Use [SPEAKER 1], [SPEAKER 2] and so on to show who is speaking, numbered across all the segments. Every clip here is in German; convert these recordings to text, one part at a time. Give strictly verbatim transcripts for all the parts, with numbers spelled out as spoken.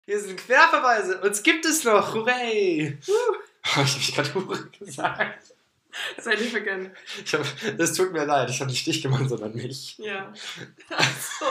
[SPEAKER 1] Hier sind Querverweise. Uns gibt es noch. Hooray. Uh. Oh, ich habe mich gerade Hure gesagt.
[SPEAKER 2] Sei dir vergönnt.
[SPEAKER 1] Ich hab, es tut mir leid, ich habe nicht dich gemeint, sondern mich.
[SPEAKER 2] Ja. Ach so.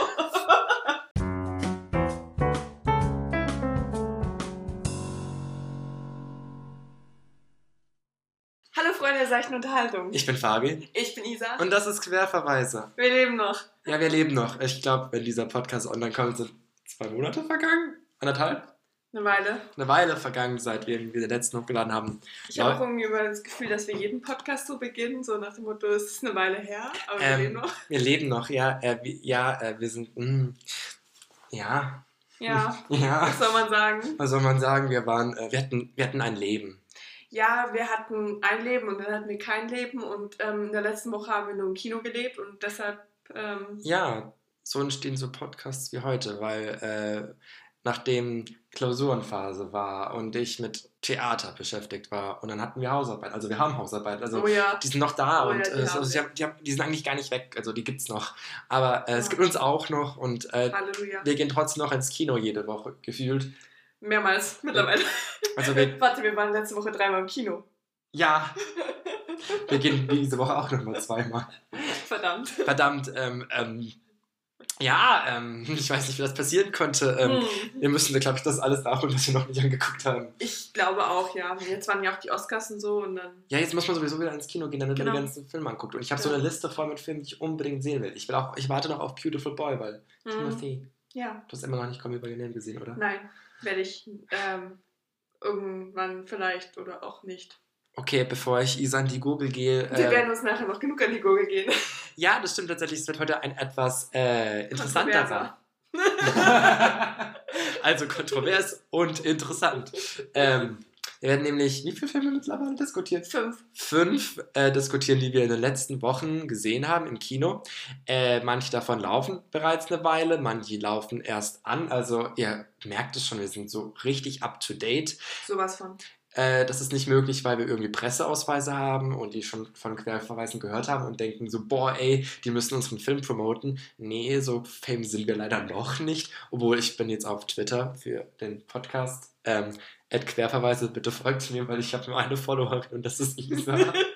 [SPEAKER 2] Hallo Freunde der seichten Unterhaltung.
[SPEAKER 1] Ich bin Fabi.
[SPEAKER 2] Ich bin Isa.
[SPEAKER 1] Und das ist Querverweise.
[SPEAKER 2] Wir leben noch.
[SPEAKER 1] Ja, wir leben noch. Ich glaube, wenn dieser Podcast online kommt, sind zwei Monate vergangen? Anderthalb?
[SPEAKER 2] Eine Weile.
[SPEAKER 1] Eine Weile vergangen, seit wir den letzten hochgeladen haben.
[SPEAKER 2] Ich habe auch irgendwie über das Gefühl, dass wir jeden Podcast so beginnen, so nach dem Motto, es ist eine Weile her, aber
[SPEAKER 1] ähm,
[SPEAKER 2] wir leben noch.
[SPEAKER 1] Wir leben noch, ja. Äh, wir, ja, äh, wir sind, mh, ja.
[SPEAKER 2] Ja,
[SPEAKER 1] ja.
[SPEAKER 2] Was soll man sagen?
[SPEAKER 1] Was soll man sagen? Wir waren, äh, wir hatten, wir hatten ein Leben.
[SPEAKER 2] Ja, wir hatten ein Leben und dann hatten wir kein Leben und ähm, in der letzten Woche haben wir nur im Kino gelebt und deshalb... Ähm,
[SPEAKER 1] ja, so entstehen so Podcasts wie heute, weil... Äh, nachdem Klausurenphase war und ich mit Theater beschäftigt war und dann hatten wir Hausarbeit, also wir haben Hausarbeit, also
[SPEAKER 2] oh ja.
[SPEAKER 1] die sind noch da
[SPEAKER 2] oh
[SPEAKER 1] und
[SPEAKER 2] ja, die,
[SPEAKER 1] äh, also die, haben, die, haben, die sind eigentlich gar nicht weg, also die gibt's noch, aber äh, ja. es gibt uns auch noch und äh, wir gehen trotzdem noch ins Kino jede Woche, gefühlt.
[SPEAKER 2] Mehrmals mittlerweile.
[SPEAKER 1] Also wir,
[SPEAKER 2] Warte, wir waren letzte Woche dreimal im Kino.
[SPEAKER 1] Ja, wir gehen diese Woche auch noch mal zweimal.
[SPEAKER 2] Verdammt.
[SPEAKER 1] Verdammt, ähm, ähm, Ja, ähm, ich weiß nicht, wie das passieren konnte. Ähm, hm. Wir müssen, glaube ich, das alles nachholen, was wir noch nicht angeguckt haben.
[SPEAKER 2] Ich glaube auch, ja. Jetzt waren ja auch die Oscars und so und dann...
[SPEAKER 1] Ja, jetzt muss man sowieso wieder ins Kino gehen, damit genau. man die ganzen Filme anguckt. Und ich habe ja. so eine Liste voll mit Filmen, die ich unbedingt sehen will. Ich will auch, ich warte noch auf Beautiful Boy, weil hm. Timothy...
[SPEAKER 2] Ja.
[SPEAKER 1] Du hast immer noch nicht Come Über Your Name gesehen, oder?
[SPEAKER 2] Nein, werde ich ähm, irgendwann vielleicht oder auch nicht.
[SPEAKER 1] Okay, bevor ich Isa an die Gurgel gehe...
[SPEAKER 2] Wir
[SPEAKER 1] äh,
[SPEAKER 2] werden uns nachher noch genug an die Gurgel gehen.
[SPEAKER 1] Ja, das stimmt tatsächlich. Es wird heute ein etwas äh, interessanterer. Also kontrovers und interessant. Ähm, wir werden nämlich, wie viele Filme mittlerweile diskutieren?
[SPEAKER 2] Fünf.
[SPEAKER 1] Fünf äh, diskutieren, die wir in den letzten Wochen gesehen haben im Kino. Äh, manche davon laufen bereits eine Weile, manche laufen erst an. Also ihr merkt es schon, wir sind so richtig up to date.
[SPEAKER 2] Sowas von.
[SPEAKER 1] Äh, das ist nicht möglich, weil wir irgendwie Presseausweise haben und die schon von Querverweisen gehört haben und denken so, boah ey, die müssen unseren Film promoten. Nee, so fame sind wir leider noch nicht. Obwohl, ich bin jetzt auf Twitter für den Podcast. Ähm, at Querverweise, bitte folgt mir, weil ich habe nur eine Followerin und das ist Isa.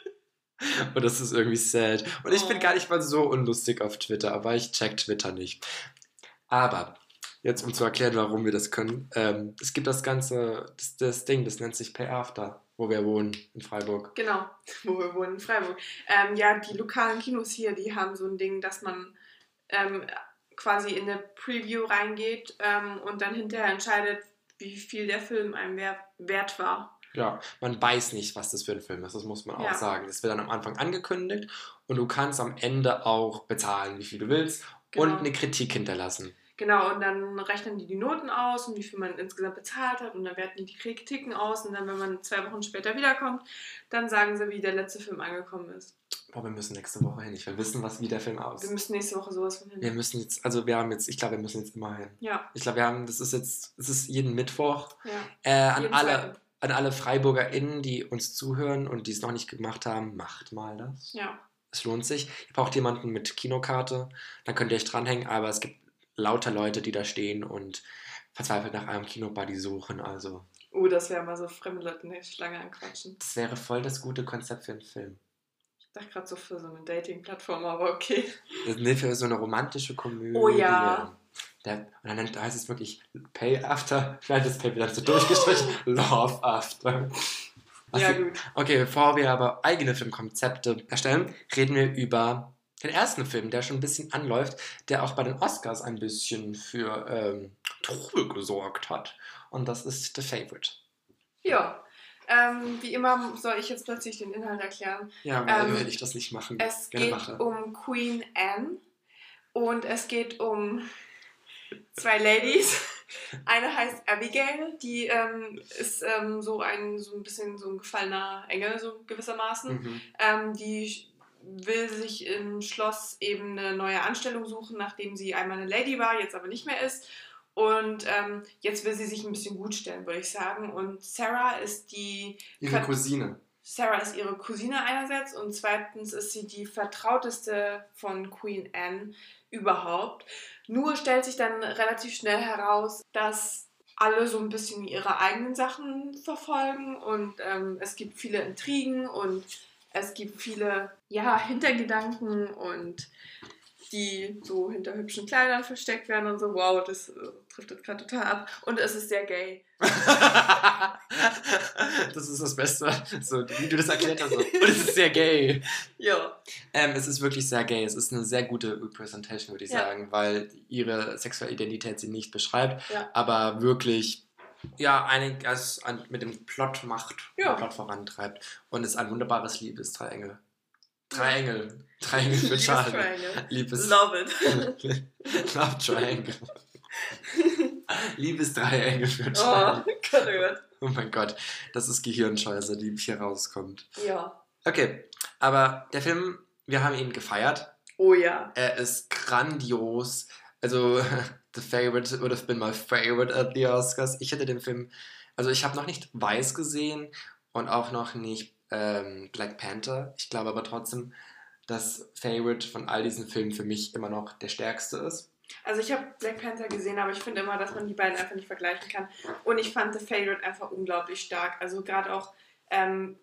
[SPEAKER 1] Und das ist irgendwie sad. Und ich bin gar nicht mal so unlustig auf Twitter, aber ich check Twitter nicht. Aber... Jetzt, um zu erklären, warum wir das können. Ähm, es gibt das ganze, das, das Ding, das nennt sich Pay After, wo wir wohnen, in Freiburg.
[SPEAKER 2] Genau, wo wir wohnen, in Freiburg. Ähm, ja, die lokalen Kinos hier, die haben so ein Ding, dass man ähm, quasi in eine Preview reingeht ähm, und dann hinterher entscheidet, wie viel der Film einem wert, wert war.
[SPEAKER 1] Ja, man weiß nicht, was das für ein Film ist, das muss man auch ja. sagen. Das wird dann am Anfang angekündigt und du kannst am Ende auch bezahlen, wie viel du willst genau. und eine Kritik hinterlassen.
[SPEAKER 2] Genau, und dann rechnen die die Noten aus und wie viel man insgesamt bezahlt hat und dann werten die die Kritiken aus und dann, wenn man zwei Wochen später wiederkommt, dann sagen sie, wie der letzte Film angekommen ist.
[SPEAKER 1] Boah, wir müssen nächste Woche hin. Ich will wissen, was, wie der Film aussieht.
[SPEAKER 2] Wir müssen nächste Woche sowas von hin.
[SPEAKER 1] Wir müssen jetzt, also wir haben jetzt, ich glaube, wir müssen jetzt immer hin.
[SPEAKER 2] Ja.
[SPEAKER 1] Ich glaube, wir haben, das ist jetzt, es ist jeden Mittwoch.
[SPEAKER 2] Ja.
[SPEAKER 1] Äh, an
[SPEAKER 2] jeden
[SPEAKER 1] alle, an alle FreiburgerInnen, die uns zuhören und die es noch nicht gemacht haben, macht mal das.
[SPEAKER 2] Ja.
[SPEAKER 1] Es lohnt sich. Ihr braucht jemanden mit Kinokarte, dann könnt ihr euch dranhängen, aber es gibt lauter Leute, die da stehen und verzweifelt nach einem Kinobuddy suchen, also...
[SPEAKER 2] Oh, das wäre mal so fremde Leute in der Schlange anquatschen.
[SPEAKER 1] Das wäre voll das gute Konzept für einen Film.
[SPEAKER 2] Ich dachte gerade so für so eine Dating-Plattform, aber okay.
[SPEAKER 1] Nee, für so eine romantische Komödie.
[SPEAKER 2] Oh ja.
[SPEAKER 1] Der, und dann heißt es wirklich Pay After, vielleicht ist Pay wieder so durchgestrichen, Love After.
[SPEAKER 2] Ja, gut.
[SPEAKER 1] Okay, bevor wir aber eigene Filmkonzepte erstellen, reden wir über... den ersten Film, der schon ein bisschen anläuft, der auch bei den Oscars ein bisschen für ähm, Trubel gesorgt hat. Und das ist The Favourite.
[SPEAKER 2] Ja, ähm, wie immer soll ich jetzt plötzlich den Inhalt erklären.
[SPEAKER 1] Ja, weil ähm, will ich das nicht machen.
[SPEAKER 2] Es
[SPEAKER 1] Gerne
[SPEAKER 2] geht
[SPEAKER 1] mache.
[SPEAKER 2] um Queen Anne und es geht um zwei Ladies. Eine heißt Abigail, die ähm, ist ähm, so, ein, so ein bisschen so ein gefallener Engel, so gewissermaßen.
[SPEAKER 1] Mhm.
[SPEAKER 2] Ähm, die will sich im Schloss eben eine neue Anstellung suchen, nachdem sie einmal eine Lady war, jetzt aber nicht mehr ist. Und ähm, jetzt will sie sich ein bisschen gut stellen, würde ich sagen. Und Sarah ist die...
[SPEAKER 1] Ihre Cousine.
[SPEAKER 2] Sarah ist ihre Cousine einerseits und zweitens ist sie die vertrauteste von Queen Anne überhaupt. Nur stellt sich dann relativ schnell heraus, dass alle so ein bisschen ihre eigenen Sachen verfolgen und ähm, es gibt viele Intrigen und es gibt viele, ja, Hintergedanken und die so hinter hübschen Kleidern versteckt werden und so. Wow, das äh, trifft das gerade total ab. Und es ist sehr gay.
[SPEAKER 1] Das ist das Beste, so, wie du das erklärt hast. So. Und es ist sehr gay.
[SPEAKER 2] Ja.
[SPEAKER 1] Ähm, es ist wirklich sehr gay. Es ist eine sehr gute Representation, würde ich
[SPEAKER 2] Ja.
[SPEAKER 1] sagen, weil ihre sexuelle Identität sie nicht beschreibt,
[SPEAKER 2] Ja.
[SPEAKER 1] aber wirklich ja, einiges an, mit dem Plot macht,
[SPEAKER 2] Ja.
[SPEAKER 1] den Plot vorantreibt. Und es ist ein wunderbares Liebesdreiengel. Triangle. Triangle für Charlie. Liebes
[SPEAKER 2] Love it.
[SPEAKER 1] Love Triangle. Liebesdreiengel für Charlie.
[SPEAKER 2] Oh, Gott, oh Gott.
[SPEAKER 1] Oh mein Gott, das ist Gehirnscheiße, die hier rauskommt.
[SPEAKER 2] Ja.
[SPEAKER 1] Okay, aber der Film, wir haben ihn gefeiert.
[SPEAKER 2] Oh ja.
[SPEAKER 1] Er ist grandios. Also, The Favorite would have been my favorite at the Oscars. Ich hätte den Film, also ich habe noch nicht Weiß gesehen und auch noch nicht ähm, Black Panther. Ich glaube aber trotzdem, dass Favorite von all diesen Filmen für mich immer noch der stärkste ist.
[SPEAKER 2] Also ich habe Black Panther gesehen, aber ich finde immer, dass man die beiden einfach nicht vergleichen kann. Und ich fand The Favorite einfach unglaublich stark. Also gerade auch ähm,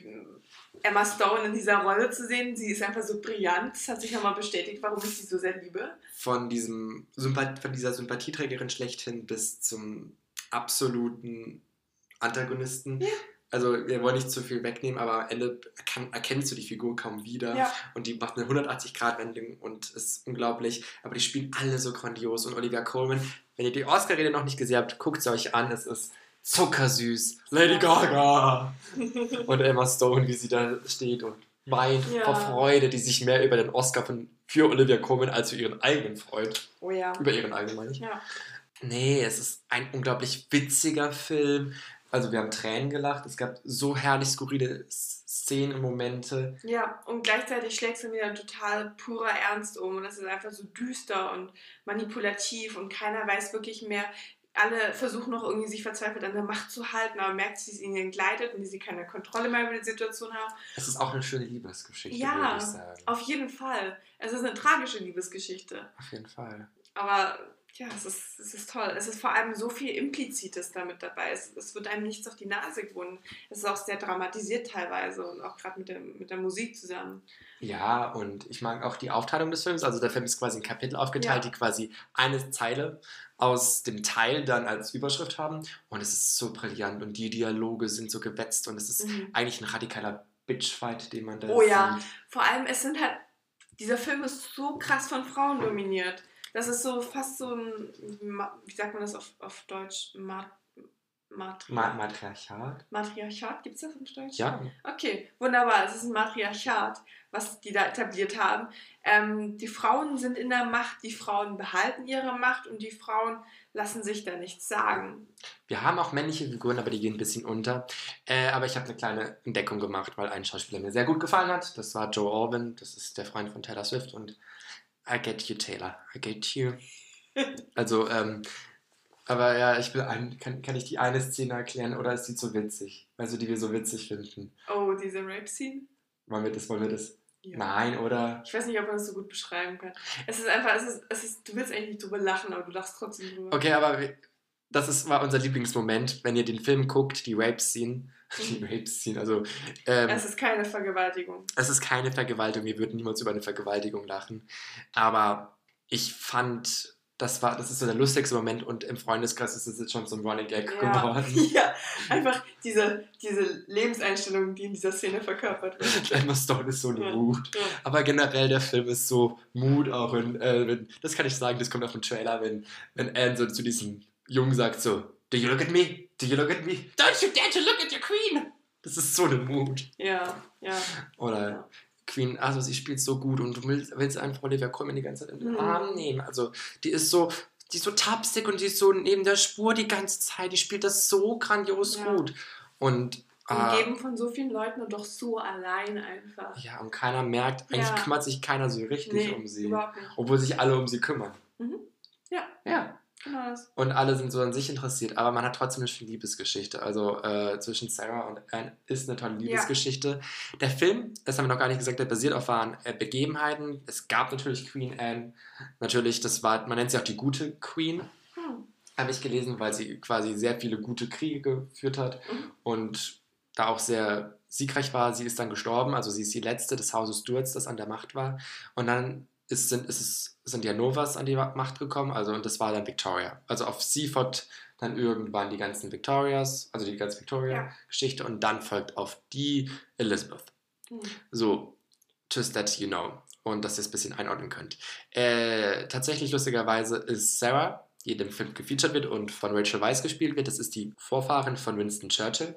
[SPEAKER 2] Emma Stone in dieser Rolle zu sehen, sie ist einfach so brillant. Das hat sich nochmal bestätigt, warum ich sie so sehr liebe.
[SPEAKER 1] Von, diesem Sympath- von dieser Sympathieträgerin schlechthin bis zum absoluten Antagonisten.
[SPEAKER 2] Ja.
[SPEAKER 1] Also wir wollen nicht zu viel wegnehmen, aber am Ende erkan- erkennst du die Figur kaum wieder.
[SPEAKER 2] Ja.
[SPEAKER 1] Und die macht eine hundertachtzig-Grad-Wendung und ist unglaublich. Aber die spielen alle so grandios. Und Olivia Colman, wenn ihr die Oscar-Rede noch nicht gesehen habt, guckt sie euch an. Es ist zuckersüß. Lady Gaga! Und Emma Stone, wie sie da steht und weint
[SPEAKER 2] Ja.
[SPEAKER 1] vor Freude, die sich mehr über den Oscar von, für Olivia Colman als für ihren eigenen freut.
[SPEAKER 2] Oh ja.
[SPEAKER 1] Über ihren eigenen, meine ich.
[SPEAKER 2] Ja.
[SPEAKER 1] Nee, es ist ein unglaublich witziger Film. Also wir haben Tränen gelacht. Es gab so herrlich skurrile Szenen und Momente.
[SPEAKER 2] Ja, und gleichzeitig schlägst du wieder total purer Ernst um und es ist einfach so düster und manipulativ und keiner weiß wirklich mehr. Alle versuchen noch irgendwie sich verzweifelt an der Macht zu halten, aber merkt, dass es ihnen entgleitet und die sie keine Kontrolle mehr über die Situation haben.
[SPEAKER 1] Es ist auch eine schöne Liebesgeschichte,
[SPEAKER 2] Ja,
[SPEAKER 1] würde ich sagen.
[SPEAKER 2] Auf jeden Fall. Es ist eine tragische Liebesgeschichte.
[SPEAKER 1] Auf jeden Fall.
[SPEAKER 2] Aber ja, es ist, es ist toll. Es ist vor allem so viel Implizites damit dabei. Es, es wird einem nichts auf die Nase gebunden. Es ist auch sehr dramatisiert teilweise und auch gerade mit der, mit der Musik zusammen.
[SPEAKER 1] Ja, und ich mag auch die Aufteilung des Films. Also der Film ist quasi in Kapitel aufgeteilt,
[SPEAKER 2] Ja.
[SPEAKER 1] die quasi eine Zeile aus dem Teil dann als Überschrift haben. Und es ist so brillant und die Dialoge sind so gewetzt und es ist
[SPEAKER 2] Mhm.
[SPEAKER 1] eigentlich ein radikaler Bitchfight, den man da
[SPEAKER 2] Oh ja,
[SPEAKER 1] sieht.
[SPEAKER 2] vor allem es sind halt, dieser Film ist so krass von Frauen dominiert. Das ist so fast so ein, Ma- wie sagt man das auf, auf Deutsch? Ma Matri
[SPEAKER 1] Ma- Matriarchat?
[SPEAKER 2] Matriarchat, gibt es das auf Deutsch?
[SPEAKER 1] Ja.
[SPEAKER 2] Okay, wunderbar. Es ist ein Matriarchat, was die da etabliert haben. Ähm, die Frauen sind in der Macht, die Frauen behalten ihre Macht und die Frauen lassen sich da nichts sagen.
[SPEAKER 1] Wir haben auch männliche Figuren, aber die gehen ein bisschen unter. Äh, aber ich habe eine kleine Entdeckung gemacht, weil ein Schauspieler mir sehr gut gefallen hat. Das war Joe Alwyn, das ist der Freund von Taylor Swift und I get you, Taylor. I get you. Also, ähm, aber ja, ich will ein, kann, kann ich die eine Szene erklären oder ist die zu witzig? Also, die wir so witzig finden.
[SPEAKER 2] Oh, diese Rape-Scene?
[SPEAKER 1] Wollen wir das, wollen wir das?
[SPEAKER 2] Ja.
[SPEAKER 1] Nein, oder?
[SPEAKER 2] Ich weiß nicht, ob man das so gut beschreiben kann. Es ist einfach, es ist, es ist, du willst eigentlich nicht drüber lachen, aber du lachst trotzdem drüber.
[SPEAKER 1] Okay, aber wir- das ist, war unser Lieblingsmoment, wenn ihr den Film guckt, die Rape-Scene. Die Rape-Scene, also. Ähm,
[SPEAKER 2] Es ist keine Vergewaltigung.
[SPEAKER 1] Es ist keine Vergewaltigung, wir würden niemals über eine Vergewaltigung lachen. Aber ich fand, das war, das ist so der lustigste Moment und im Freundeskreis ist es jetzt schon so ein Running Gag
[SPEAKER 2] Ja.
[SPEAKER 1] geworden.
[SPEAKER 2] Ja, einfach diese, diese Lebenseinstellung, die in dieser Szene verkörpert wird.
[SPEAKER 1] Emma Stone ist so eine
[SPEAKER 2] Ja.
[SPEAKER 1] Mut.
[SPEAKER 2] Ja.
[SPEAKER 1] Aber generell der Film ist so Mut auch. Und, äh, wenn, das kann ich sagen, das kommt auf dem Trailer, wenn, wenn Anne so zu diesem Jungen sagt so, do you look at me? Do you look at me? Don't you dare to look at your queen! Das ist so eine Mut.
[SPEAKER 2] Ja, ja.
[SPEAKER 1] Oder
[SPEAKER 2] Ja.
[SPEAKER 1] Queen, also sie spielt so gut und du willst, willst einfach Olivia Colman die ganze Zeit in den
[SPEAKER 2] Mhm.
[SPEAKER 1] Arm nehmen. Also die ist so, die ist so tapsig und die ist so neben der Spur die ganze Zeit. Die spielt das so grandios
[SPEAKER 2] Ja.
[SPEAKER 1] gut. Und äh,
[SPEAKER 2] Umgeben von so vielen Leuten und doch so allein einfach.
[SPEAKER 1] ja, und keiner merkt, eigentlich
[SPEAKER 2] Ja.
[SPEAKER 1] kümmert sich keiner so richtig
[SPEAKER 2] Nee,
[SPEAKER 1] um sie.
[SPEAKER 2] überhaupt nicht.
[SPEAKER 1] Obwohl sich alle um sie kümmern.
[SPEAKER 2] Mhm. Ja,
[SPEAKER 1] Ja.
[SPEAKER 2] genau das.
[SPEAKER 1] Und alle sind so an sich interessiert, aber man hat trotzdem eine schöne Liebesgeschichte. Also äh, zwischen Sarah und Anne ist eine tolle Liebesgeschichte. Der Film, das haben wir noch gar nicht gesagt, der basiert auf wahren äh, Begebenheiten. Es gab natürlich Queen Anne. Natürlich, das war, man nennt sie auch die gute Queen.
[SPEAKER 2] Hm.
[SPEAKER 1] habe ich gelesen, weil sie quasi sehr viele gute Kriege geführt hat
[SPEAKER 2] Mhm.
[SPEAKER 1] und da auch sehr siegreich war. Sie ist dann gestorben, also sie ist die letzte des Hauses Stuarts, das an der Macht war. Und dann ist, sind, ist es, sind die Hanovers an die Macht gekommen, also und das war dann Victoria. Also auf sie folgt dann irgendwann die ganzen Victorias, also die ganze
[SPEAKER 2] Ja.
[SPEAKER 1] Victoria-Geschichte und dann folgt auf die Elizabeth.
[SPEAKER 2] Mhm.
[SPEAKER 1] So, just that you know. Und dass ihr es ein bisschen einordnen könnt. Äh, tatsächlich, lustigerweise, ist Sarah, die in dem Film gefeatured wird und von Rachel Weisz gespielt wird, das ist die Vorfahrin von Winston Churchill,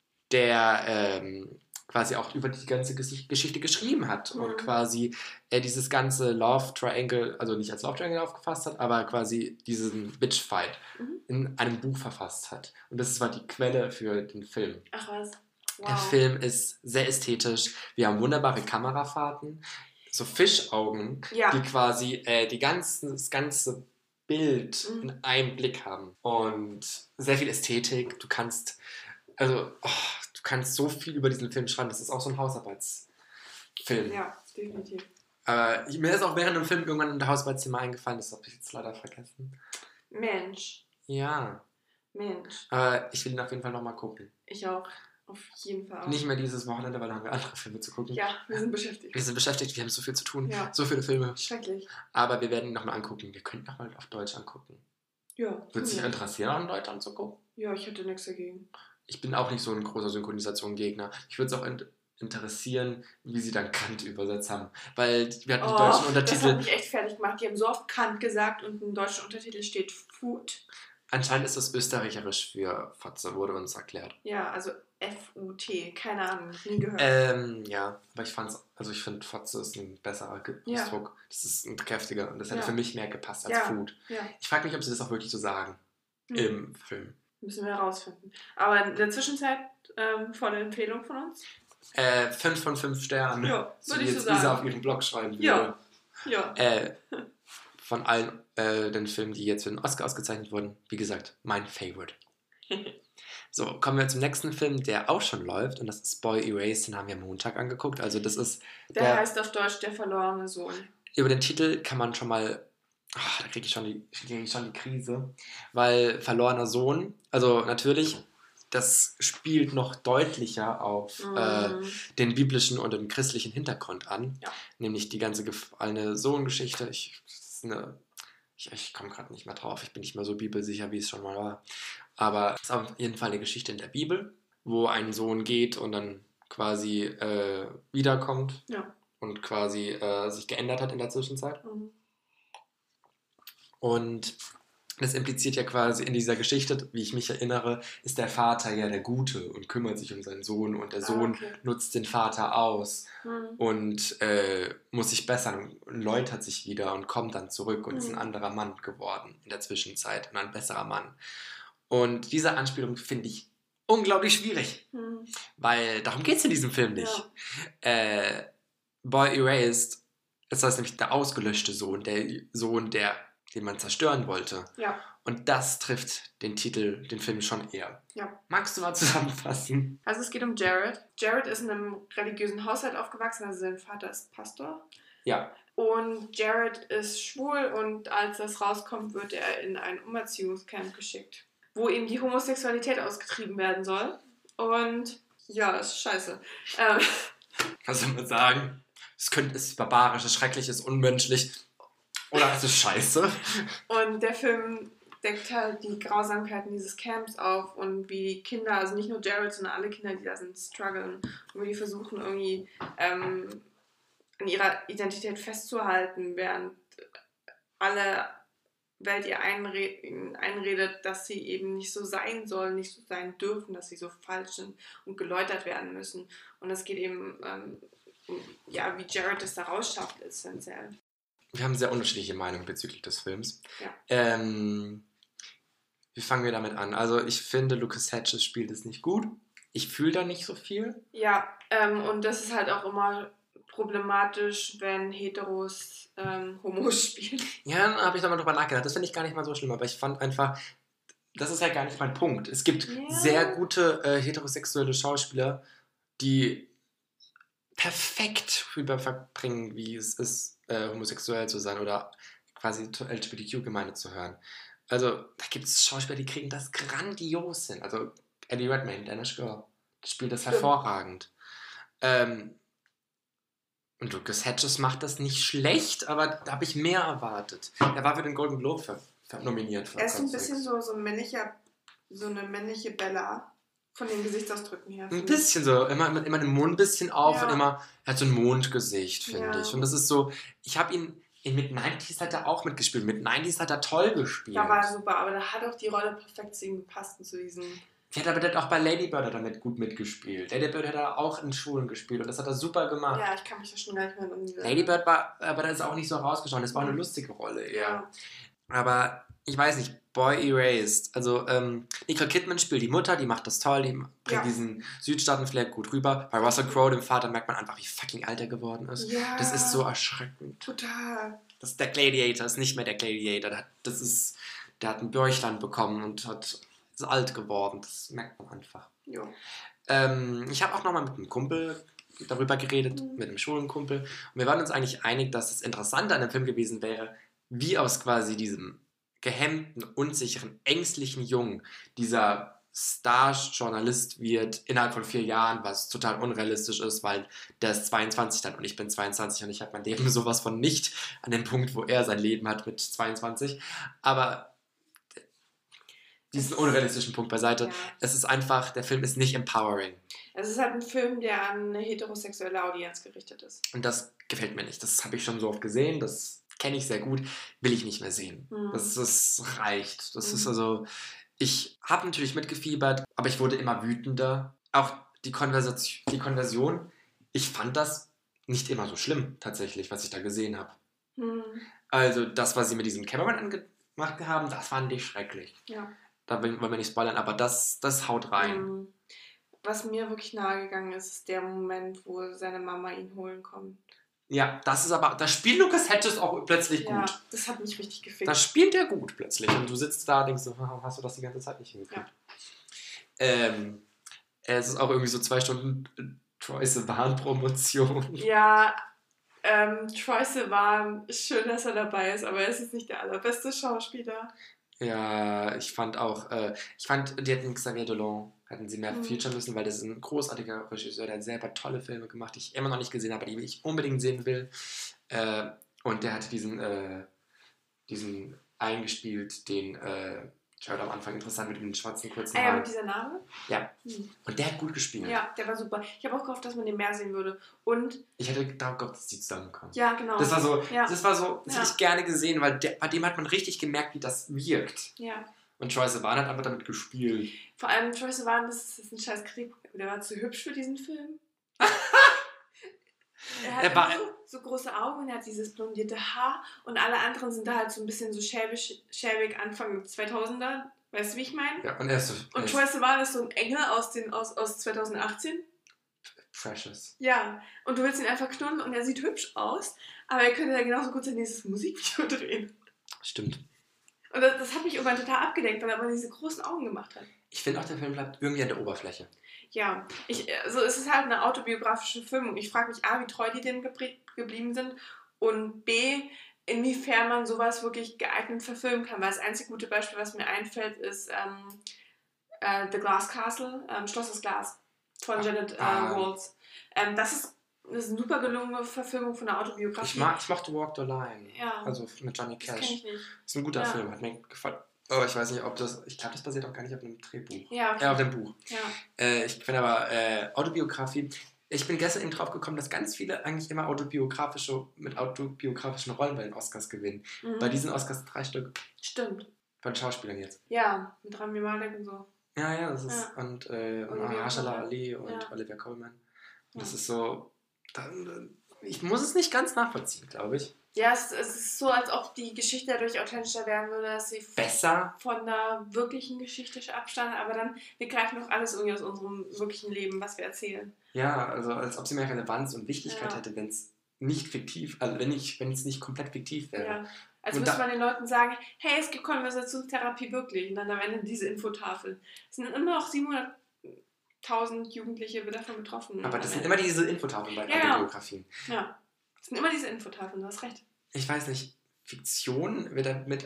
[SPEAKER 1] der ähm, quasi auch über die ganze Ges- Geschichte geschrieben hat und
[SPEAKER 2] Mhm.
[SPEAKER 1] quasi äh, dieses ganze Love Triangle, also nicht als Love Triangle aufgefasst hat, aber quasi diesen Bitchfight
[SPEAKER 2] Mhm.
[SPEAKER 1] in einem Buch verfasst hat. Und das war die Quelle für den Film.
[SPEAKER 2] Ach was.
[SPEAKER 1] Der
[SPEAKER 2] Wow.
[SPEAKER 1] Film ist sehr ästhetisch. Wir haben wunderbare Kamerafahrten, so Fischaugen,
[SPEAKER 2] Ja.
[SPEAKER 1] die quasi äh, die ganzen, das ganze Bild
[SPEAKER 2] Mhm.
[SPEAKER 1] in einem Blick haben. Und sehr viel Ästhetik. Du kannst, also, oh, du kannst so viel über diesen Film schreiben. Das ist auch so ein Hausarbeitsfilm.
[SPEAKER 2] Ja, definitiv.
[SPEAKER 1] Aber mir ist auch während dem Film irgendwann ein Hausarbeitsthema eingefallen. Das habe ich jetzt leider vergessen.
[SPEAKER 2] Mensch.
[SPEAKER 1] Ja,
[SPEAKER 2] Mensch.
[SPEAKER 1] aber ich will ihn auf jeden Fall nochmal gucken.
[SPEAKER 2] Ich auch. Auf jeden Fall auch.
[SPEAKER 1] Nicht mehr dieses Wochenende, weil da haben wir andere Filme zu gucken.
[SPEAKER 2] Ja, wir sind beschäftigt.
[SPEAKER 1] Wir sind beschäftigt, wir haben so viel zu tun,
[SPEAKER 2] Ja.
[SPEAKER 1] so viele Filme.
[SPEAKER 2] Schrecklich.
[SPEAKER 1] Aber wir werden ihn nochmal angucken. Wir könnten nochmal auf Deutsch angucken.
[SPEAKER 2] Ja.
[SPEAKER 1] Würde es dich
[SPEAKER 2] ja.
[SPEAKER 1] interessieren, auch in Deutsch anzugucken?
[SPEAKER 2] Ja, ich hätte nichts dagegen.
[SPEAKER 1] Ich bin auch nicht so ein großer Synchronisation-Gegner. Ich würde es auch in interessieren, wie sie dann Kant übersetzt haben. Weil wir hatten die
[SPEAKER 2] Oh,
[SPEAKER 1] deutschen
[SPEAKER 2] das
[SPEAKER 1] Untertitel.
[SPEAKER 2] hat mich echt fertig gemacht. Die haben so oft Kant gesagt und im deutschen Untertitel steht Food.
[SPEAKER 1] Anscheinend ist das österreicherisch für Fotze, wurde uns erklärt.
[SPEAKER 2] Ja, also F U T. Keine Ahnung, nie gehört.
[SPEAKER 1] Ähm, ja, aber ich fand's, also ich finde Fotze ist ein besserer Ge-
[SPEAKER 2] Ja.
[SPEAKER 1] Ausdruck. Das ist ein kräftiger und das hätte
[SPEAKER 2] Ja.
[SPEAKER 1] für mich mehr gepasst als
[SPEAKER 2] Ja.
[SPEAKER 1] Food.
[SPEAKER 2] Ja,
[SPEAKER 1] Ich frage mich, ob sie das auch wirklich so sagen
[SPEAKER 2] Hm.
[SPEAKER 1] im Film.
[SPEAKER 2] müssen wir herausfinden. Aber in der Zwischenzeit ähm, volle Empfehlung von uns.
[SPEAKER 1] Äh, fünf von fünf Sternen.
[SPEAKER 2] Ja,
[SPEAKER 1] so
[SPEAKER 2] würde
[SPEAKER 1] wie
[SPEAKER 2] ich so
[SPEAKER 1] jetzt Lisa
[SPEAKER 2] sagen.
[SPEAKER 1] auf ihrem Blog schreiben würde.
[SPEAKER 2] Ja. Ja.
[SPEAKER 1] Äh, von allen äh, den Filmen, die jetzt für den Oscar ausgezeichnet wurden, wie gesagt, mein Favorite. So, kommen wir zum nächsten Film, der auch schon läuft und das ist Boy Erased, den haben wir am Montag angeguckt. Also das ist
[SPEAKER 2] Der,
[SPEAKER 1] der,
[SPEAKER 2] heißt auf Deutsch Der verlorene Sohn.
[SPEAKER 1] über den Titel kann man schon mal, ach, da kriege ich, schon die- krieg ich schon die Krise, weil verlorener Sohn, also natürlich, das spielt noch deutlicher auf äh,
[SPEAKER 2] Mm.
[SPEAKER 1] den biblischen und den christlichen Hintergrund an,
[SPEAKER 2] Ja.
[SPEAKER 1] nämlich die ganze gefallene Sohn-Geschichte. Ich, das ist eine, ich, ich komme gerade nicht mehr drauf, ich bin nicht mehr so bibelsicher, wie es schon mal war. Aber es ist auf jeden Fall eine Geschichte in der Bibel, wo ein Sohn geht und dann quasi äh, wiederkommt
[SPEAKER 2] Ja.
[SPEAKER 1] und quasi äh, sich geändert hat in der Zwischenzeit.
[SPEAKER 2] Mhm.
[SPEAKER 1] Und das impliziert ja quasi in dieser Geschichte, wie ich mich erinnere, ist der Vater ja der Gute und kümmert sich um seinen Sohn und der
[SPEAKER 2] Ah,
[SPEAKER 1] Sohn
[SPEAKER 2] okay.
[SPEAKER 1] nutzt den Vater aus
[SPEAKER 2] Mhm.
[SPEAKER 1] und äh, muss sich bessern und läutert sich wieder und kommt dann zurück und ist ein
[SPEAKER 2] Mhm.
[SPEAKER 1] anderer Mann geworden in der Zwischenzeit und ein besserer Mann. Und diese Anspielung finde ich unglaublich schwierig,
[SPEAKER 2] Mhm.
[SPEAKER 1] weil darum geht es in diesem Film nicht. Äh, Boy Erased ist das nämlich der ausgelöschte Sohn, der Sohn, der, den man zerstören wollte.
[SPEAKER 2] Ja.
[SPEAKER 1] Und das trifft den Titel, den Film schon eher.
[SPEAKER 2] Ja.
[SPEAKER 1] Magst du mal zusammenfassen?
[SPEAKER 2] Also es geht um Jared. Jared ist in einem religiösen Haushalt aufgewachsen, also sein Vater ist Pastor.
[SPEAKER 1] Ja.
[SPEAKER 2] Und Jared ist schwul und als das rauskommt, wird er in ein Umerziehungscamp geschickt, wo ihm die Homosexualität ausgetrieben werden soll. Und ja, das ist scheiße. Ähm,
[SPEAKER 1] Was soll man sagen? Es könnte, es ist barbarisch, es ist schrecklich, es ist unmenschlich. Oder es ist scheiße.
[SPEAKER 2] und der Film deckt halt die Grausamkeiten dieses Camps auf und wie Kinder, also nicht nur Jared, sondern alle Kinder, die da sind, strugglen und wie die versuchen irgendwie ähm, an ihrer Identität festzuhalten, während alle Welt ihr einre- einredet, dass sie eben nicht so sein sollen, nicht so sein dürfen, dass sie so falsch sind und geläutert werden müssen. Und es geht eben, ähm, um, ja, wie Jared es da rausschafft, essentiell.
[SPEAKER 1] Wir haben sehr unterschiedliche Meinungen bezüglich des Films.
[SPEAKER 2] Ja.
[SPEAKER 1] Ähm, wie fangen wir damit an? Also ich finde, Lucas Hedges spielt es nicht gut. Ich fühle da nicht so viel.
[SPEAKER 2] Ja, ähm, und das ist halt auch immer problematisch, wenn Heteros ähm, Homos spielen.
[SPEAKER 1] Ja, dann habe ich da mal drüber nachgedacht. Das finde ich gar nicht mal so schlimm, aber ich fand einfach, das ist ja gar nicht mein Punkt. Es gibt
[SPEAKER 2] Ja.
[SPEAKER 1] sehr gute äh, heterosexuelle Schauspieler, die perfekt rüberbringen, wie es ist, äh, homosexuell zu sein oder quasi zur L G B T Q-Gemeinde zu hören. Also, da gibt es Schauspieler, die kriegen das grandios hin. Also, Eddie Redmayne, Danish Girl, spielt das
[SPEAKER 2] Stimmt.
[SPEAKER 1] hervorragend. Ähm, und Lucas Hedges macht das nicht schlecht, aber da habe ich mehr erwartet. Er war für den Golden Globe ver- ver- nominiert. Für
[SPEAKER 2] Er ist ein
[SPEAKER 1] Gott
[SPEAKER 2] bisschen
[SPEAKER 1] sakes.
[SPEAKER 2] so, so, ein männlicher, so eine männliche Bella von den Gesichtsausdrücken her.
[SPEAKER 1] Ein
[SPEAKER 2] finde ich.
[SPEAKER 1] bisschen so, immer, immer, immer den Mund ein bisschen auf
[SPEAKER 2] Ja.
[SPEAKER 1] und immer, er hat so ein Mondgesicht, finde
[SPEAKER 2] Ja.
[SPEAKER 1] ich. Und das ist so, ich habe ihn, in Mid neunziger hat er auch mitgespielt. Mid neunziger hat er toll gespielt.
[SPEAKER 2] Da war er super, aber da hat auch die Rolle perfekt zu ihm gepasst und zu diesem...
[SPEAKER 1] Ja, aber der hat auch bei Lady Bird hat er damit gut mitgespielt. Lady Bird hat er auch in Schulen gespielt und das hat er super gemacht.
[SPEAKER 2] Ja, ich kann mich da schon gar nicht mehr an
[SPEAKER 1] Lady Bird war, aber da ist er auch nicht so rausgeschaut. Das war eine
[SPEAKER 2] Mhm.
[SPEAKER 1] lustige Rolle eher.
[SPEAKER 2] Ja.
[SPEAKER 1] Aber ich weiß nicht, Boy Erased. Also, ähm, Nicole Kidman spielt die Mutter, die macht das toll, die bringt
[SPEAKER 2] Ja.
[SPEAKER 1] diesen Südstaaten-Flair gut rüber. Bei Russell Crowe, dem Vater, merkt man einfach, wie fucking alt er geworden ist.
[SPEAKER 2] Ja.
[SPEAKER 1] Das ist so erschreckend.
[SPEAKER 2] Total.
[SPEAKER 1] Das ist der Gladiator, ist nicht mehr der Gladiator. Der hat, das ist, der hat ein Bäuchlein bekommen und hat, ist alt geworden. Das merkt man einfach.
[SPEAKER 2] Jo.
[SPEAKER 1] Ähm, ich habe auch nochmal mit einem Kumpel darüber geredet,
[SPEAKER 2] Mhm.
[SPEAKER 1] mit einem Schulenkumpel. Und wir waren uns eigentlich einig, dass das Interessante an dem Film gewesen wäre, wie aus quasi diesem gehemmten, unsicheren, ängstlichen Jungen dieser Star-Journalist wird innerhalb von vier Jahren, was total unrealistisch ist, weil der ist zweiundzwanzig dann und ich bin zweiundzwanzig und ich habe mein Leben sowas von nicht an dem Punkt, wo er sein Leben hat mit zweiundzwanzig. Aber diesen unrealistischen Punkt beiseite.
[SPEAKER 2] Ja.
[SPEAKER 1] Es ist einfach, der Film ist nicht empowering.
[SPEAKER 2] Es ist halt ein Film, der an eine heterosexuelle Audienz gerichtet ist.
[SPEAKER 1] Und das gefällt mir nicht. Das habe ich schon so oft gesehen, das kenne ich sehr gut, will ich nicht mehr sehen.
[SPEAKER 2] Mhm.
[SPEAKER 1] Das, das reicht. Das
[SPEAKER 2] Mhm.
[SPEAKER 1] ist also, ich habe natürlich mitgefiebert, aber ich wurde immer wütender. Auch die Konversation, die Konversion, ich fand das nicht immer so schlimm, tatsächlich, was ich da gesehen habe.
[SPEAKER 2] Mhm.
[SPEAKER 1] Also das, was sie mit diesem Cameraman angemacht haben, das fand ich schrecklich.
[SPEAKER 2] Ja.
[SPEAKER 1] Da wollen wir nicht spoilern, aber das, das haut rein.
[SPEAKER 2] Mhm. Was mir wirklich nahe gegangen ist, ist der Moment, wo seine Mama ihn holen kommt.
[SPEAKER 1] Ja, das ist aber, da spielt Lucas Hedges auch plötzlich
[SPEAKER 2] Ja,
[SPEAKER 1] gut.
[SPEAKER 2] das hat mich richtig gefickt.
[SPEAKER 1] Da spielt er gut plötzlich. Und du sitzt da und denkst so, warum hast du das die ganze Zeit nicht hingekriegt?
[SPEAKER 2] Ja.
[SPEAKER 1] Ähm, es ist auch irgendwie so zwei Stunden äh, Troye Sivan-Promotion.
[SPEAKER 2] Ja, ähm, Troye Sivan, schön, dass er dabei ist, aber er ist jetzt nicht der allerbeste Schauspieler.
[SPEAKER 1] Ja, ich fand auch, äh, ich fand, die hätten Xavier Dolan, hätten sie mehr
[SPEAKER 2] Mhm.
[SPEAKER 1] featuren müssen, weil das ist ein großartiger Regisseur, der hat selber tolle Filme gemacht, die ich immer noch nicht gesehen habe, die ich unbedingt sehen will. Äh, und der hat diesen, äh, diesen eingespielt, den äh, Jared am Anfang interessant mit den schwarzen kurzen
[SPEAKER 2] Ah ja,
[SPEAKER 1] Haaren.
[SPEAKER 2] mit dieser Name?
[SPEAKER 1] Ja,
[SPEAKER 2] Hm.
[SPEAKER 1] und der hat gut gespielt.
[SPEAKER 2] Ja, der war super. Ich habe auch gehofft, dass man den mehr sehen würde. Und,
[SPEAKER 1] Ich hätte darauf gehofft, dass die zusammenkommen.
[SPEAKER 2] ja, genau.
[SPEAKER 1] Das war so,
[SPEAKER 2] Ja.
[SPEAKER 1] das war so, das
[SPEAKER 2] Ja.
[SPEAKER 1] hätte ich gerne gesehen, weil der, bei dem hat man richtig gemerkt, wie das wirkt.
[SPEAKER 2] Ja.
[SPEAKER 1] Und Troye Sivan hat einfach damit gespielt.
[SPEAKER 2] Vor allem Troye Sivan, das ist ein scheiß Krieg. Der war zu hübsch für diesen Film. Er hat
[SPEAKER 1] Er war-
[SPEAKER 2] so, so große Augen und er hat dieses blondierte Haar und alle anderen sind da halt so ein bisschen so schäbig, schäbig Anfang zweitausender. Weißt du, wie ich meine?
[SPEAKER 1] Ja, und er ist so er
[SPEAKER 2] Und
[SPEAKER 1] ist
[SPEAKER 2] Troye Sivan ist so ein Engel aus, den, aus, aus zweitausendachtzehn.
[SPEAKER 1] precious.
[SPEAKER 2] Ja, und du willst ihn einfach knuddeln und er sieht hübsch aus, aber er könnte ja genauso gut sein nächstes Musikvideo drehen.
[SPEAKER 1] Stimmt.
[SPEAKER 2] Und das, das hat mich irgendwann total abgelenkt, weil er aber diese großen Augen gemacht hat.
[SPEAKER 1] Ich finde auch, der Film bleibt irgendwie an der Oberfläche.
[SPEAKER 2] Ja, ich, also es ist halt eine autobiografische Film und ich frage mich A, wie treu die dem gebrie- geblieben sind und B, inwiefern man sowas wirklich geeignet verfilmen kann. Weil das einzige gute Beispiel, was mir einfällt, ist ähm, äh, The Glass Castle, ähm, Schloss des Glas von Janet äh,
[SPEAKER 1] Ah.
[SPEAKER 2] Waltz. Ähm, das, ist, das ist eine super gelungene Verfilmung von einer
[SPEAKER 1] Ich,
[SPEAKER 2] Autobiografie.
[SPEAKER 1] mag, ich mochte Walk the Line.
[SPEAKER 2] Ja.
[SPEAKER 1] Also mit Johnny
[SPEAKER 2] das kenne
[SPEAKER 1] Cash.
[SPEAKER 2] ich nicht.
[SPEAKER 1] Ist ein guter
[SPEAKER 2] Ja.
[SPEAKER 1] Film, hat mir gefallen. Aber ich weiß nicht, ob das. Ich glaube, das basiert auch gar nicht auf einem Drehbuch.
[SPEAKER 2] Ja, okay.
[SPEAKER 1] Ja, auf dem Buch.
[SPEAKER 2] Ja.
[SPEAKER 1] Äh, ich finde aber äh, Autobiografie. Ich bin gestern eben drauf gekommen, dass ganz viele eigentlich immer autobiografische mit autobiografischen Rollen bei den Oscars gewinnen.
[SPEAKER 2] Mhm.
[SPEAKER 1] Bei diesen Oscars drei Stück
[SPEAKER 2] Stimmt.
[SPEAKER 1] von Schauspielern jetzt.
[SPEAKER 2] Ja, mit Rami Malek und so.
[SPEAKER 1] Ja, ja, das ist.
[SPEAKER 2] Ja.
[SPEAKER 1] Und, äh, und
[SPEAKER 2] Olivia
[SPEAKER 1] Mahershala
[SPEAKER 2] Colman.
[SPEAKER 1] Ali und
[SPEAKER 2] Ja.
[SPEAKER 1] Olivia Colman. Und das
[SPEAKER 2] Ja.
[SPEAKER 1] ist so. Dann, ich muss es nicht ganz nachvollziehen, glaube ich.
[SPEAKER 2] Ja, es, es ist so, als ob die Geschichte dadurch authentischer werden würde, dass sie f-
[SPEAKER 1] Besser.
[SPEAKER 2] von der wirklichen Geschichte abstand, aber dann, wir greifen doch alles irgendwie aus unserem wirklichen Leben, was wir erzählen.
[SPEAKER 1] Ja, also als ob sie mehr Relevanz und Wichtigkeit
[SPEAKER 2] Ja.
[SPEAKER 1] hätte, wenn es nicht fiktiv, also wenn ich, wenn es nicht komplett fiktiv wäre.
[SPEAKER 2] Ja. Als
[SPEAKER 1] Und
[SPEAKER 2] müsste
[SPEAKER 1] da-
[SPEAKER 2] man den Leuten sagen, hey, es gibt Konversationstherapie wirklich. Und dann am Ende diese Infotafel. Es sind immer noch siebenhunderttausend Jugendliche davon betroffen.
[SPEAKER 1] Aber das
[SPEAKER 2] Am
[SPEAKER 1] sind
[SPEAKER 2] Ende.
[SPEAKER 1] immer diese Infotafeln bei
[SPEAKER 2] Ja, genau.
[SPEAKER 1] Autobiografien.
[SPEAKER 2] Ja, es sind immer diese Infotafeln, du hast recht.
[SPEAKER 1] Ich weiß nicht, Fiktion wird damit, also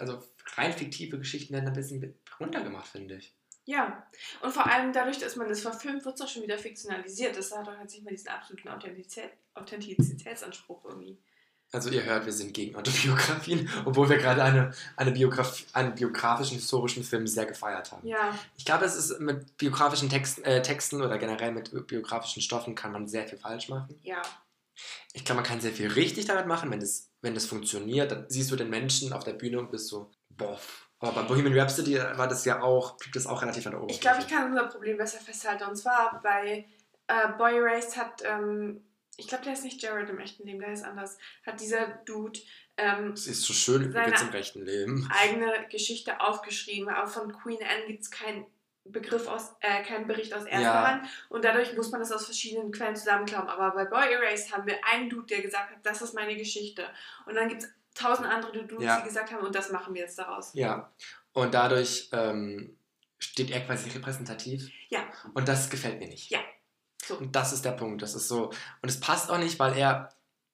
[SPEAKER 1] rein fiktive Geschichten werden ein bisschen runtergemacht, finde ich.
[SPEAKER 2] Ja, und vor allem dadurch, dass man das verfilmt, wird es auch schon wieder fiktionalisiert. Das hat doch jetzt nicht mehr diesen absoluten Authentizität, Authentizitätsanspruch irgendwie.
[SPEAKER 1] Also ihr hört, wir sind gegen Autobiografien, obwohl wir gerade eine, eine Biograf, einen biografischen, historischen Film sehr gefeiert haben.
[SPEAKER 2] Ja.
[SPEAKER 1] Ich glaube, es ist mit biografischen Texten, äh, Texten oder generell mit biografischen Stoffen kann man sehr viel falsch machen.
[SPEAKER 2] Ja.
[SPEAKER 1] Ich glaube, man kann sehr viel richtig damit machen, wenn das, wenn das funktioniert. Dann siehst du den Menschen auf der Bühne und bist so, boah. Aber bei Bohemian Rhapsody war das ja auch, blieb das auch relativ an der Oberfläche.
[SPEAKER 2] Ich glaube, ich kann unser Problem besser festhalten. Und zwar bei äh, Boy Erased hat, ähm, ich glaube, der ist nicht Jared im echten Leben, der ist anders, hat dieser Dude ähm,
[SPEAKER 1] das ist so schön übrigens im rechten Leben.
[SPEAKER 2] Eigene Geschichte aufgeschrieben. Aber von Queen Anne gibt es keinen Begriff aus, äh, keinen Bericht aus erster
[SPEAKER 1] Ja.
[SPEAKER 2] Hand. Und dadurch muss man das aus verschiedenen Quellen zusammenklauen. Aber bei Boy Erased haben wir einen Dude, der gesagt hat, das ist meine Geschichte. Und dann gibt es tausend andere Dudes,
[SPEAKER 1] Ja.
[SPEAKER 2] die gesagt haben, und das machen wir jetzt daraus.
[SPEAKER 1] Ja, und dadurch ähm, steht er quasi repräsentativ.
[SPEAKER 2] Ja.
[SPEAKER 1] Und das gefällt mir nicht.
[SPEAKER 2] Ja. So.
[SPEAKER 1] Und das ist der Punkt. Das ist so. Und es passt auch nicht, weil er.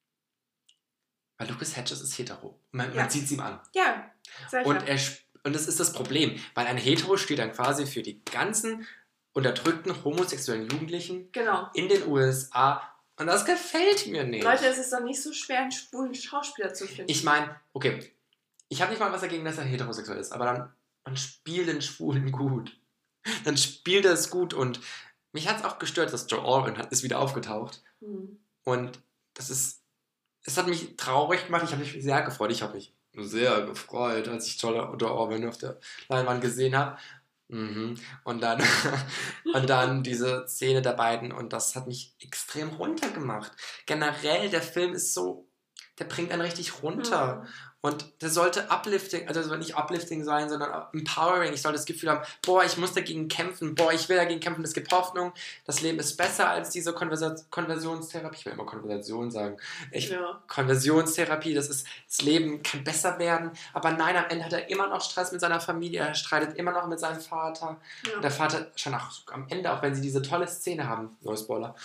[SPEAKER 1] Weil Lucas Hedges ist hetero. Man,
[SPEAKER 2] Ja.
[SPEAKER 1] man sieht es ihm an.
[SPEAKER 2] Ja, sehr
[SPEAKER 1] Und,
[SPEAKER 2] klar.
[SPEAKER 1] er, und das ist das Problem. Weil ein Hetero steht dann quasi für die ganzen unterdrückten homosexuellen Jugendlichen
[SPEAKER 2] Genau.
[SPEAKER 1] in den U S A. Und das gefällt mir nicht.
[SPEAKER 2] Leute, es ist doch nicht so schwer, einen schwulen Schauspieler zu finden.
[SPEAKER 1] Ich meine, okay, ich habe nicht mal was dagegen, dass er heterosexuell ist, aber dann, dann spielt den Schwulen gut. Dann spielt er es gut und mich hat es auch gestört, dass Joe Alwyn hat, ist wieder aufgetaucht.
[SPEAKER 2] Hm.
[SPEAKER 1] Und das ist, es hat mich traurig gemacht, ich habe mich sehr gefreut. Ich habe mich sehr gefreut, als ich Joe Alwyn auf der Leinwand gesehen habe. Mhm. Und dann und dann diese Szene der beiden und das hat mich extrem runtergemacht. Generell, der Film ist so, der bringt einen richtig runter.
[SPEAKER 2] Mhm.
[SPEAKER 1] Und der sollte uplifting, also soll nicht uplifting sein, sondern empowering. Ich soll das Gefühl haben, boah, ich muss dagegen kämpfen, boah, ich will dagegen kämpfen, es gibt Hoffnung, das Leben ist besser als diese Konversa- Konversionstherapie. Ich will immer Konversation sagen. Ich,
[SPEAKER 2] Ja.
[SPEAKER 1] Konversionstherapie, das ist, das Leben kann besser werden, aber nein, am Ende hat er immer noch Stress mit seiner Familie, er streitet immer noch mit seinem Vater.
[SPEAKER 2] Ja.
[SPEAKER 1] Und der Vater, schon auch am Ende, auch wenn sie diese tolle Szene haben, no Spoiler,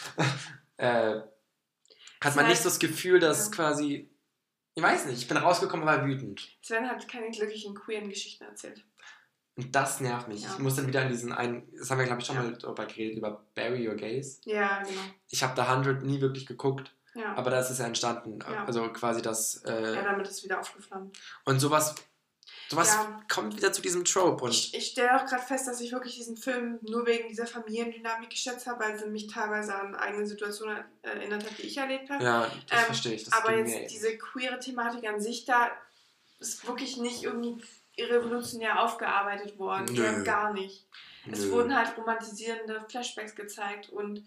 [SPEAKER 1] äh, hat man
[SPEAKER 2] heißt,
[SPEAKER 1] nicht so das Gefühl, dass
[SPEAKER 2] ja.
[SPEAKER 1] quasi, ich weiß nicht, ich bin rausgekommen und war wütend.
[SPEAKER 2] Sven hat keine glücklichen queeren Geschichten erzählt.
[SPEAKER 1] Und das nervt mich.
[SPEAKER 2] Ja.
[SPEAKER 1] Ich muss dann wieder an diesen einen, das haben wir glaube ich schon
[SPEAKER 2] Ja.
[SPEAKER 1] mal darüber geredet, über Bury Your Gays.
[SPEAKER 2] Ja, genau.
[SPEAKER 1] Ich habe The hundred nie wirklich geguckt,
[SPEAKER 2] Ja.
[SPEAKER 1] aber da ist es ja entstanden.
[SPEAKER 2] Ja.
[SPEAKER 1] Also quasi das, äh,
[SPEAKER 2] ja, damit ist wieder aufgeflammt.
[SPEAKER 1] und sowas, sowas
[SPEAKER 2] Ja.
[SPEAKER 1] kommt wieder zu diesem Trope. Und
[SPEAKER 2] Ich, ich stelle auch gerade fest, dass ich wirklich diesen Film nur wegen dieser Familiendynamik geschätzt habe, weil sie mich teilweise an eigene Situationen erinnert hat, die ich erlebt habe.
[SPEAKER 1] ja, das
[SPEAKER 2] Ähm,
[SPEAKER 1] verstehe ich. Das
[SPEAKER 2] Aber
[SPEAKER 1] ging
[SPEAKER 2] jetzt
[SPEAKER 1] mir
[SPEAKER 2] diese queere Thematik an sich, da ist wirklich nicht irgendwie revolutionär aufgearbeitet worden.
[SPEAKER 1] Nö.
[SPEAKER 2] Ja, gar nicht. Es
[SPEAKER 1] Nö.
[SPEAKER 2] wurden halt romantisierende Flashbacks gezeigt und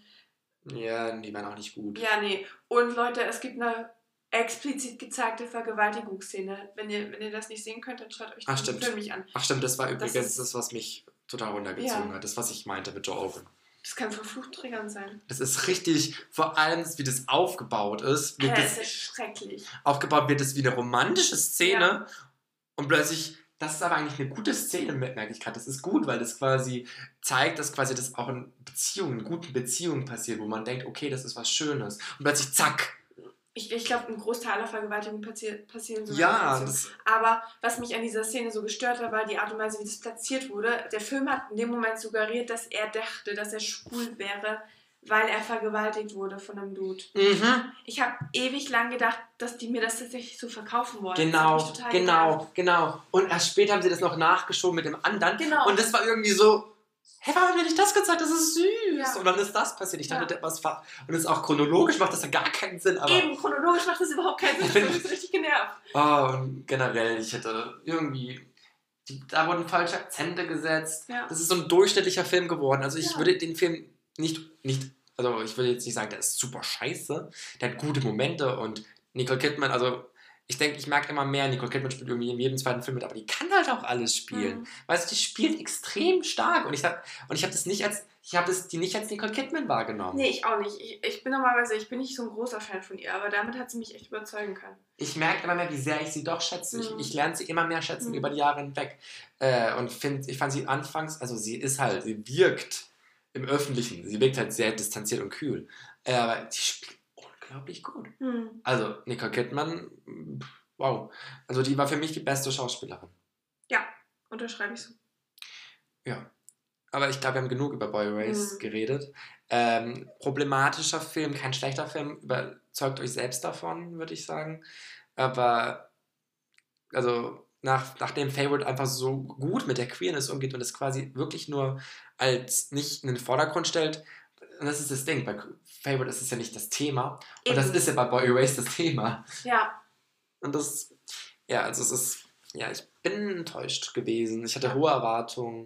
[SPEAKER 1] Ja, die waren auch nicht gut.
[SPEAKER 2] ja, nee. Und Leute, es gibt eine explizit gezeigte Vergewaltigungsszene. Wenn ihr, wenn ihr das nicht sehen könnt, dann schaut euch
[SPEAKER 1] Ach,
[SPEAKER 2] den
[SPEAKER 1] stimmt.
[SPEAKER 2] Film nicht an.
[SPEAKER 1] Ach stimmt, das war übrigens
[SPEAKER 2] ist-
[SPEAKER 1] das, was mich total runtergezogen
[SPEAKER 2] Ja.
[SPEAKER 1] hat. Das, was ich meinte mit Joe Alwyn.
[SPEAKER 2] Das kann verflucht triggernd sein.
[SPEAKER 1] Das ist richtig, vor allem wie das aufgebaut ist. Wird
[SPEAKER 2] Ja,
[SPEAKER 1] das
[SPEAKER 2] es ist schrecklich.
[SPEAKER 1] aufgebaut wird es wie eine romantische Szene und plötzlich, das ist aber eigentlich eine gute Szene, merke ich gerade. Das ist gut, weil das quasi zeigt, dass quasi das auch in Beziehungen, in guten Beziehungen passiert, wo man denkt, okay, das ist was Schönes. Und plötzlich, zack.
[SPEAKER 2] Ich, ich glaube, ein Großteil aller Vergewaltigungen passi passieren so.
[SPEAKER 1] Ja,
[SPEAKER 2] in
[SPEAKER 1] das,
[SPEAKER 2] Aber was mich an dieser Szene so gestört hat, war die Art und Weise, wie das platziert wurde. Der Film hat in dem Moment suggeriert, dass er dachte, dass er schwul wäre, weil er vergewaltigt wurde von einem Dude.
[SPEAKER 1] mhm.
[SPEAKER 2] Ich habe ewig lang gedacht, dass die mir das tatsächlich so verkaufen wollen. Das
[SPEAKER 1] Genau,
[SPEAKER 2] hat mich total
[SPEAKER 1] genau,
[SPEAKER 2] genervt.
[SPEAKER 1] genau. Und erst später haben sie das noch nachgeschoben mit dem anderen.
[SPEAKER 2] Genau.
[SPEAKER 1] Und das war irgendwie so, hey, warum haben wir nicht das gezeigt? Das ist süß.
[SPEAKER 2] Ja.
[SPEAKER 1] Und dann ist das passiert. Ich dachte,
[SPEAKER 2] Ja.
[SPEAKER 1] was war. Und es ist auch chronologisch, macht das ja gar keinen Sinn. Aber
[SPEAKER 2] Eben, chronologisch macht das überhaupt keinen Sinn. Das hat mich richtig genervt.
[SPEAKER 1] oh, und generell, ich hätte irgendwie. Die, da wurden falsche Akzente gesetzt.
[SPEAKER 2] Ja.
[SPEAKER 1] Das ist so ein durchschnittlicher Film geworden. Also ich
[SPEAKER 2] Ja.
[SPEAKER 1] würde den Film nicht, nicht. Also ich würde jetzt nicht sagen, der ist super scheiße. Der hat gute Momente und Nicole Kidman, also. Ich denke, ich merke immer mehr, Nicole Kidman spielt irgendwie in jedem zweiten Film mit, aber die kann halt auch alles spielen.
[SPEAKER 2] Mhm.
[SPEAKER 1] Weißt du, die spielt extrem stark. Und ich habe und ich habe das nicht als, ich habe das die nicht als Nicole Kidman wahrgenommen.
[SPEAKER 2] Nee, ich auch nicht. Ich, ich bin normalerweise, ich bin nicht so ein großer Fan von ihr, aber damit hat sie mich echt überzeugen können.
[SPEAKER 1] Ich merke immer mehr, wie sehr ich sie doch schätze.
[SPEAKER 2] Mhm.
[SPEAKER 1] Ich, ich lerne sie immer mehr schätzen
[SPEAKER 2] Mhm.
[SPEAKER 1] über die Jahre hinweg. Äh, und find, ich fand sie anfangs, also sie ist halt, sie wirkt im Öffentlichen, sie wirkt halt sehr distanziert und kühl. Äh, aber sie spielt unglaublich gut. Also Nicole Kidman, wow. Also die war für mich die beste Schauspielerin.
[SPEAKER 2] Ja, unterschreibe ich so.
[SPEAKER 1] Ja. Aber ich glaube, wir haben genug über Boy Erased
[SPEAKER 2] Mhm.
[SPEAKER 1] geredet. Ähm, problematischer Film, kein schlechter Film. Überzeugt euch selbst davon, würde ich sagen. Aber, also, nach, nachdem Feywood einfach so gut mit der Queerness umgeht und es quasi wirklich nur als nicht in den Vordergrund stellt, und das ist das Ding, bei Feywood ist es ja nicht das Thema. Und das
[SPEAKER 2] Eben.
[SPEAKER 1] ist ja bei Boy Erased das Thema.
[SPEAKER 2] Ja.
[SPEAKER 1] Und das, ja, also es ist, ja, ich bin enttäuscht gewesen. Ich hatte hohe Erwartungen.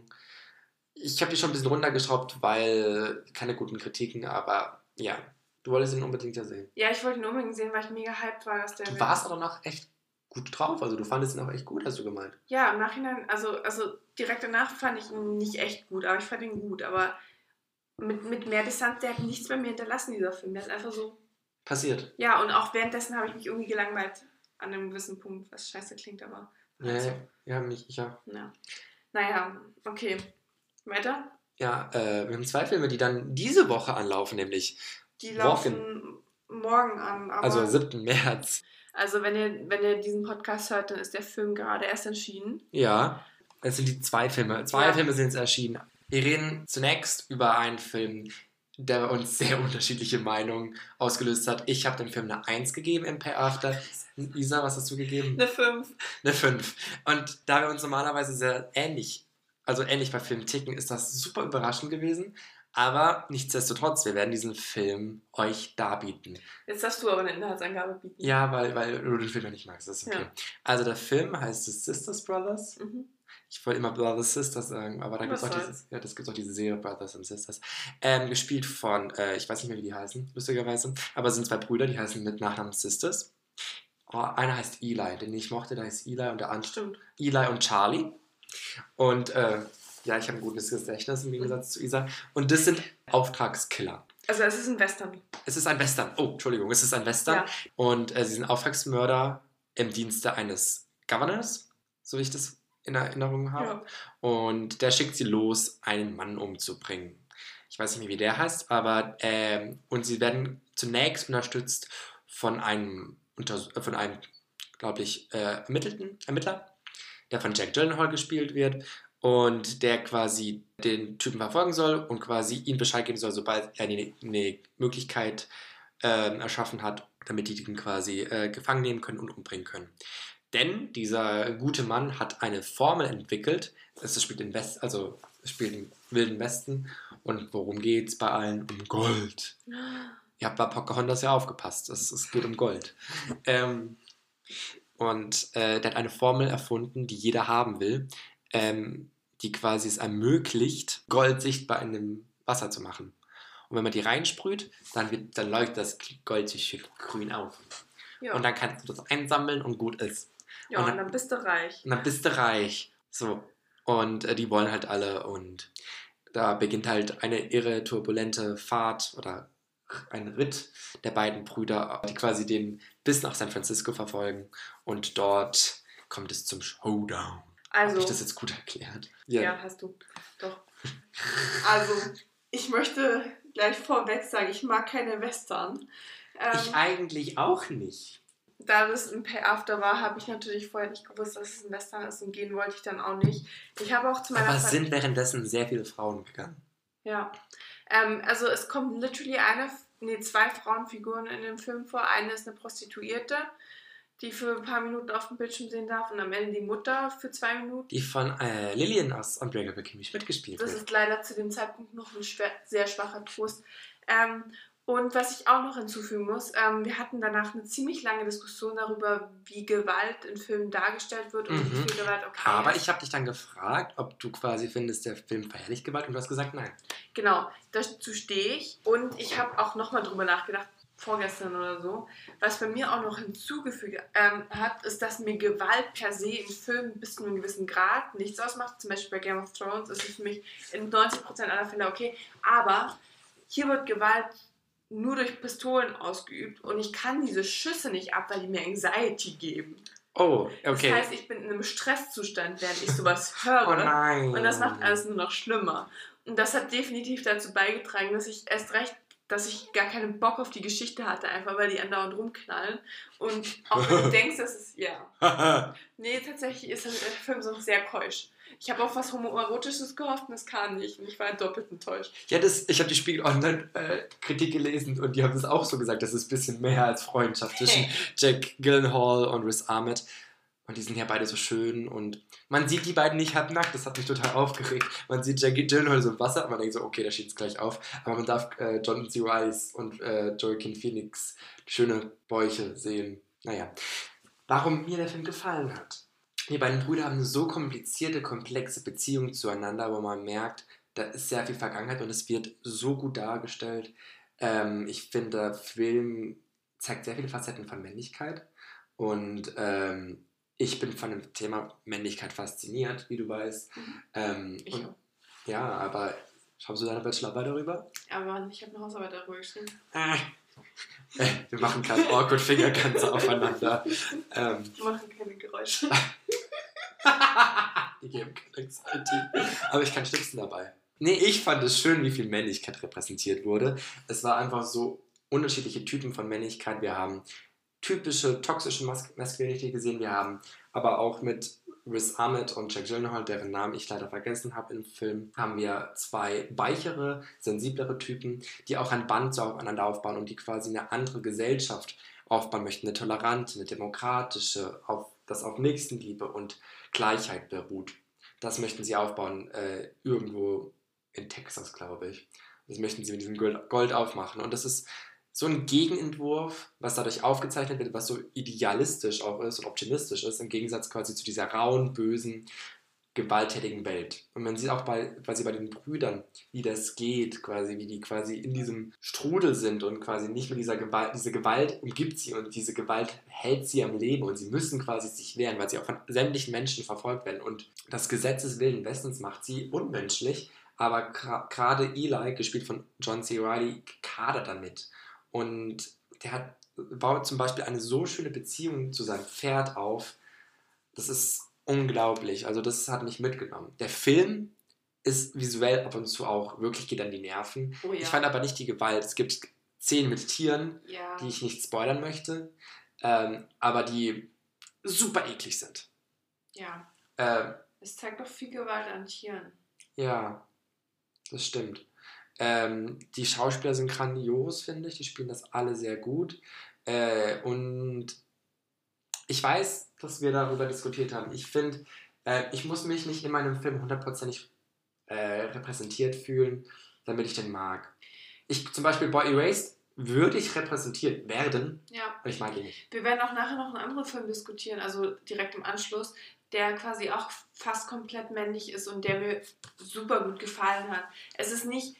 [SPEAKER 1] Ich habe die schon ein bisschen runtergeschraubt, weil keine guten Kritiken, aber ja, du wolltest ihn unbedingt ja sehen.
[SPEAKER 2] Ja, ich wollte ihn unbedingt sehen, weil ich mega hyped war, dass der...
[SPEAKER 1] Du warst aber danach echt gut drauf, also du fandest ihn auch echt gut, hast du gemeint.
[SPEAKER 2] Ja, im Nachhinein, also, also direkt danach fand ich ihn nicht echt gut, aber ich fand ihn gut, aber mit, mit mehr Distanz, der hat nichts bei mir hinterlassen, dieser Film. Der ist einfach so...
[SPEAKER 1] Passiert.
[SPEAKER 2] Ja, und auch währenddessen habe ich mich irgendwie gelangweilt an einem gewissen Punkt, was scheiße klingt, aber...
[SPEAKER 1] Ja,
[SPEAKER 2] Also,
[SPEAKER 1] ja, ja, mich, ich ja.
[SPEAKER 2] ja. Naja, okay. Weiter?
[SPEAKER 1] Ja, äh, wir haben zwei Filme, die dann diese Woche anlaufen, nämlich
[SPEAKER 2] Die
[SPEAKER 1] Walken.
[SPEAKER 2] laufen morgen an, aber...
[SPEAKER 1] Also siebten März.
[SPEAKER 2] Also wenn ihr, wenn ihr diesen Podcast hört, dann ist der Film gerade erst erschienen.
[SPEAKER 1] Ja, es sind die zwei Filme. Zwei
[SPEAKER 2] Ja.
[SPEAKER 1] Filme sind jetzt erschienen. Wir reden zunächst über einen Film, der bei uns sehr unterschiedliche Meinungen ausgelöst hat. Ich habe dem Film eine eins gegeben im Pay After. Isa, was hast du gegeben?
[SPEAKER 2] Eine fünf.
[SPEAKER 1] Eine fünf. Und da wir uns normalerweise sehr ähnlich, also ähnlich bei Filmen ticken, ist das super überraschend gewesen. Aber nichtsdestotrotz, wir werden diesen Film euch darbieten.
[SPEAKER 2] Jetzt darfst du aber eine Inhaltsangabe bieten.
[SPEAKER 1] Ja, weil, weil du den Film ja nicht magst, das ist okay.
[SPEAKER 2] Ja.
[SPEAKER 1] Also der Film heißt The Sisters Brothers.
[SPEAKER 2] Mhm.
[SPEAKER 1] Ich wollte immer Brothers Sisters sagen, aber da gibt es auch, dieses, ja, auch diese Serie Brothers and Sisters. Ähm, gespielt von, äh, ich weiß nicht mehr, wie die heißen, lustigerweise, aber es sind zwei Brüder, die heißen mit Nachnamen Sisters. Oh, einer heißt Eli, den ich mochte, der heißt Eli und der andere
[SPEAKER 2] Stimmt.
[SPEAKER 1] Eli und Charlie. Und äh, ja, ich habe ein gutes Gedächtnis im Gegensatz zu Isa. Und das sind Auftragskiller.
[SPEAKER 2] Also es ist ein Western.
[SPEAKER 1] Es ist ein Western. Oh, Entschuldigung, es ist ein Western.
[SPEAKER 2] Ja.
[SPEAKER 1] Und äh, sie sind Auftragsmörder im Dienste eines Governors, so wie ich das in Erinnerung habe.
[SPEAKER 2] Ja.
[SPEAKER 1] Und der schickt sie los, einen Mann umzubringen. Ich weiß nicht mehr, wie der heißt, aber ähm, und sie werden zunächst unterstützt von einem, unter, von einem glaube ich, äh, ermittelten Ermittler, der von Jack Gyllenhaal gespielt wird und der quasi den Typen verfolgen soll und quasi ihm Bescheid geben soll, sobald er eine, eine Möglichkeit äh, erschaffen hat, damit die ihn quasi äh, gefangen nehmen können und umbringen können. Denn dieser gute Mann hat eine Formel entwickelt, es spielt, in West, also, es spielt im Wilden Westen und worum geht es bei allen? Um Gold. Ihr habt bei Pocahontas ja aufgepasst, es, es geht um Gold. Ähm, und äh, der hat eine Formel erfunden, die jeder haben will, ähm, die quasi es ermöglicht, Gold sichtbar in dem Wasser zu machen. Und wenn man die reinsprüht, dann, wird, dann leuchtet das Gold sich schön grün auf.
[SPEAKER 2] Ja.
[SPEAKER 1] Und dann kannst du das einsammeln und gut ist.
[SPEAKER 2] Ja,
[SPEAKER 1] und,
[SPEAKER 2] und
[SPEAKER 1] dann,
[SPEAKER 2] dann bist du reich.
[SPEAKER 1] Und dann bist du reich. So. Und äh, die wollen halt alle. Und da beginnt halt eine irre, turbulente Fahrt oder ein Ritt der beiden Brüder, die quasi den bis nach San Francisco verfolgen. Und dort kommt es zum Showdown.
[SPEAKER 2] Also,
[SPEAKER 1] habe ich das jetzt gut erklärt?
[SPEAKER 2] Ja, ja hast du. Doch. Also, ich möchte gleich vorweg sagen, ich mag keine Western.
[SPEAKER 1] Ähm, ich eigentlich auch nicht.
[SPEAKER 2] Da das ein Pay After war, habe ich natürlich vorher nicht gewusst, dass es ein Western ist und gehen wollte ich dann auch nicht. Ich habe auch zu meiner
[SPEAKER 1] Aber es sind währenddessen sehr viele Frauen gegangen.
[SPEAKER 2] Ja. Ähm, also es kommt literally eine, nee, zwei Frauenfiguren in dem Film vor. Eine ist eine Prostituierte, die für ein paar Minuten auf dem Bildschirm sehen darf und am Ende die Mutter für zwei Minuten.
[SPEAKER 1] Die von äh, Lillian aus Unbreakable Kimmy Schmidt gespielt
[SPEAKER 2] Das
[SPEAKER 1] wird.
[SPEAKER 2] ist leider zu dem Zeitpunkt noch ein schwer, sehr schwacher Trost. Ähm, und was ich auch noch hinzufügen muss, ähm, wir hatten danach eine ziemlich lange Diskussion darüber, wie Gewalt in Filmen dargestellt wird und mhm. wie viel Gewalt okay
[SPEAKER 1] Aber
[SPEAKER 2] ist.
[SPEAKER 1] ich habe dich dann gefragt, ob du quasi findest, der Film verherrlicht Gewalt und du hast gesagt, nein.
[SPEAKER 2] Genau, dazu stehe ich und ich habe auch nochmal drüber nachgedacht, vorgestern oder so. Was bei mir auch noch hinzugefügt ähm, hat, ist, dass mir Gewalt per se in Filmen bis zu einem gewissen Grad nichts ausmacht. Zum Beispiel bei Game of Thrones ist es für mich in neunzig Prozent aller Fälle okay. Aber hier wird Gewalt nur durch Pistolen ausgeübt und ich kann diese Schüsse nicht ab, weil die mir Anxiety geben.
[SPEAKER 1] Oh, okay.
[SPEAKER 2] Das heißt, ich bin in einem Stresszustand, während ich sowas höre.
[SPEAKER 1] Oh nein.
[SPEAKER 2] Und das macht alles nur noch schlimmer. Und das hat definitiv dazu beigetragen, dass ich erst recht dass ich gar keinen Bock auf die Geschichte hatte, einfach weil die andauernd rumknallen. Und auch wenn du denkst, dass es, ja. Nee, tatsächlich ist der Film sonst sehr keusch. Ich habe auf was Homoerotisches gehofft und das kam nicht. Und ich war doppelt enttäuscht.
[SPEAKER 1] Ja, das, ich habe die Spiegel Online-Kritik äh, gelesen und die haben das auch so gesagt, das ist ein bisschen mehr als Freundschaft zwischen Jack Gyllenhaal und Riz Ahmed. Und die sind ja beide so schön und man sieht die beiden nicht halbnackt, das hat mich total aufgeregt. Man sieht Jack Gyllenhaal so im Wasser und man denkt so, okay, da steht es gleich auf. Aber man darf äh, John C. Reilly und äh, Joaquin Phoenix schöne Bäuche sehen. Naja, warum mir der Film gefallen hat. Die beiden Brüder haben eine so komplizierte, komplexe Beziehung zueinander, wo man merkt, da ist sehr viel Vergangenheit und es wird so gut dargestellt. Ähm, ich finde, der Film zeigt sehr viele Facetten von Männlichkeit und ähm, ich bin von dem Thema Männlichkeit fasziniert, wie du weißt.
[SPEAKER 2] Mhm.
[SPEAKER 1] Ähm,
[SPEAKER 2] ich
[SPEAKER 1] und,
[SPEAKER 2] auch.
[SPEAKER 1] ja, aber schreibst du deine Bachelorarbeit darüber?
[SPEAKER 2] Aber ich habe eine Hausarbeit darüber geschrieben.
[SPEAKER 1] Ah. Wir machen gerade awkward Fingerkanze aufeinander. Ähm,
[SPEAKER 2] Die machen keine Geräusche.
[SPEAKER 1] Die geben keine Anxiety. Aber ich kann schnipsen dabei. Nee, ich fand es schön, wie viel Männlichkeit repräsentiert wurde. Es war einfach so unterschiedliche Typen von Männlichkeit. Wir haben typische toxische Mas- Masculinity gesehen. Wir haben aber auch mit Riz Ahmed und Jack Gyllenhaal, deren Namen ich leider vergessen habe im Film, haben wir zwei weichere, sensiblere Typen, die auch ein Band zueinander aufbauen und die quasi eine andere Gesellschaft aufbauen möchten. Eine tolerante, eine demokratische, auf, das auf Nächstenliebe und Gleichheit beruht. Das möchten sie aufbauen, äh, irgendwo in Texas, glaube ich. Das möchten sie mit diesem Gold, Gold aufmachen. Und das ist so ein Gegenentwurf, was dadurch aufgezeichnet wird, was so idealistisch auch ist und optimistisch ist, im Gegensatz quasi zu dieser rauen, bösen, gewalttätigen Welt. Und man sieht auch bei, quasi bei den Brüdern, wie das geht, quasi, wie die quasi in diesem Strudel sind und quasi nicht mehr dieser Gewalt, diese Gewalt umgibt sie und diese Gewalt hält sie am Leben und sie müssen quasi sich wehren, weil sie auch von sämtlichen Menschen verfolgt werden. Und das Gesetz des Wilden Westens macht sie unmenschlich, aber gerade Eli, gespielt von John C. Reilly, kadert damit. Und der hat, baut zum Beispiel eine so schöne Beziehung zu seinem Pferd auf. Das ist unglaublich. Also das hat mich mitgenommen. Der Film ist visuell ab und zu auch wirklich geht an die Nerven.
[SPEAKER 2] Oh ja.
[SPEAKER 1] Ich fand aber nicht die Gewalt. Es gibt Szenen mit Tieren,
[SPEAKER 2] ja.
[SPEAKER 1] die ich nicht spoilern möchte, ähm, aber die super eklig sind.
[SPEAKER 2] Ja.
[SPEAKER 1] Ähm,
[SPEAKER 2] es zeigt doch viel Gewalt an Tieren.
[SPEAKER 1] Ja, das stimmt. Ähm, die Schauspieler sind grandios, finde ich. Die spielen das alle sehr gut. Äh, und ich weiß, dass wir darüber diskutiert haben. Ich finde, äh, ich muss mich nicht in meinem Film hundertprozentig äh, repräsentiert fühlen, damit ich den mag. Ich, zum Beispiel Boy Erased würde ich repräsentiert werden,
[SPEAKER 2] ja.
[SPEAKER 1] aber ich mag ihn nicht.
[SPEAKER 2] Wir werden auch nachher noch einen anderen Film diskutieren, also direkt im Anschluss, der quasi auch fast komplett männlich ist und der mir super gut gefallen hat. Es ist nicht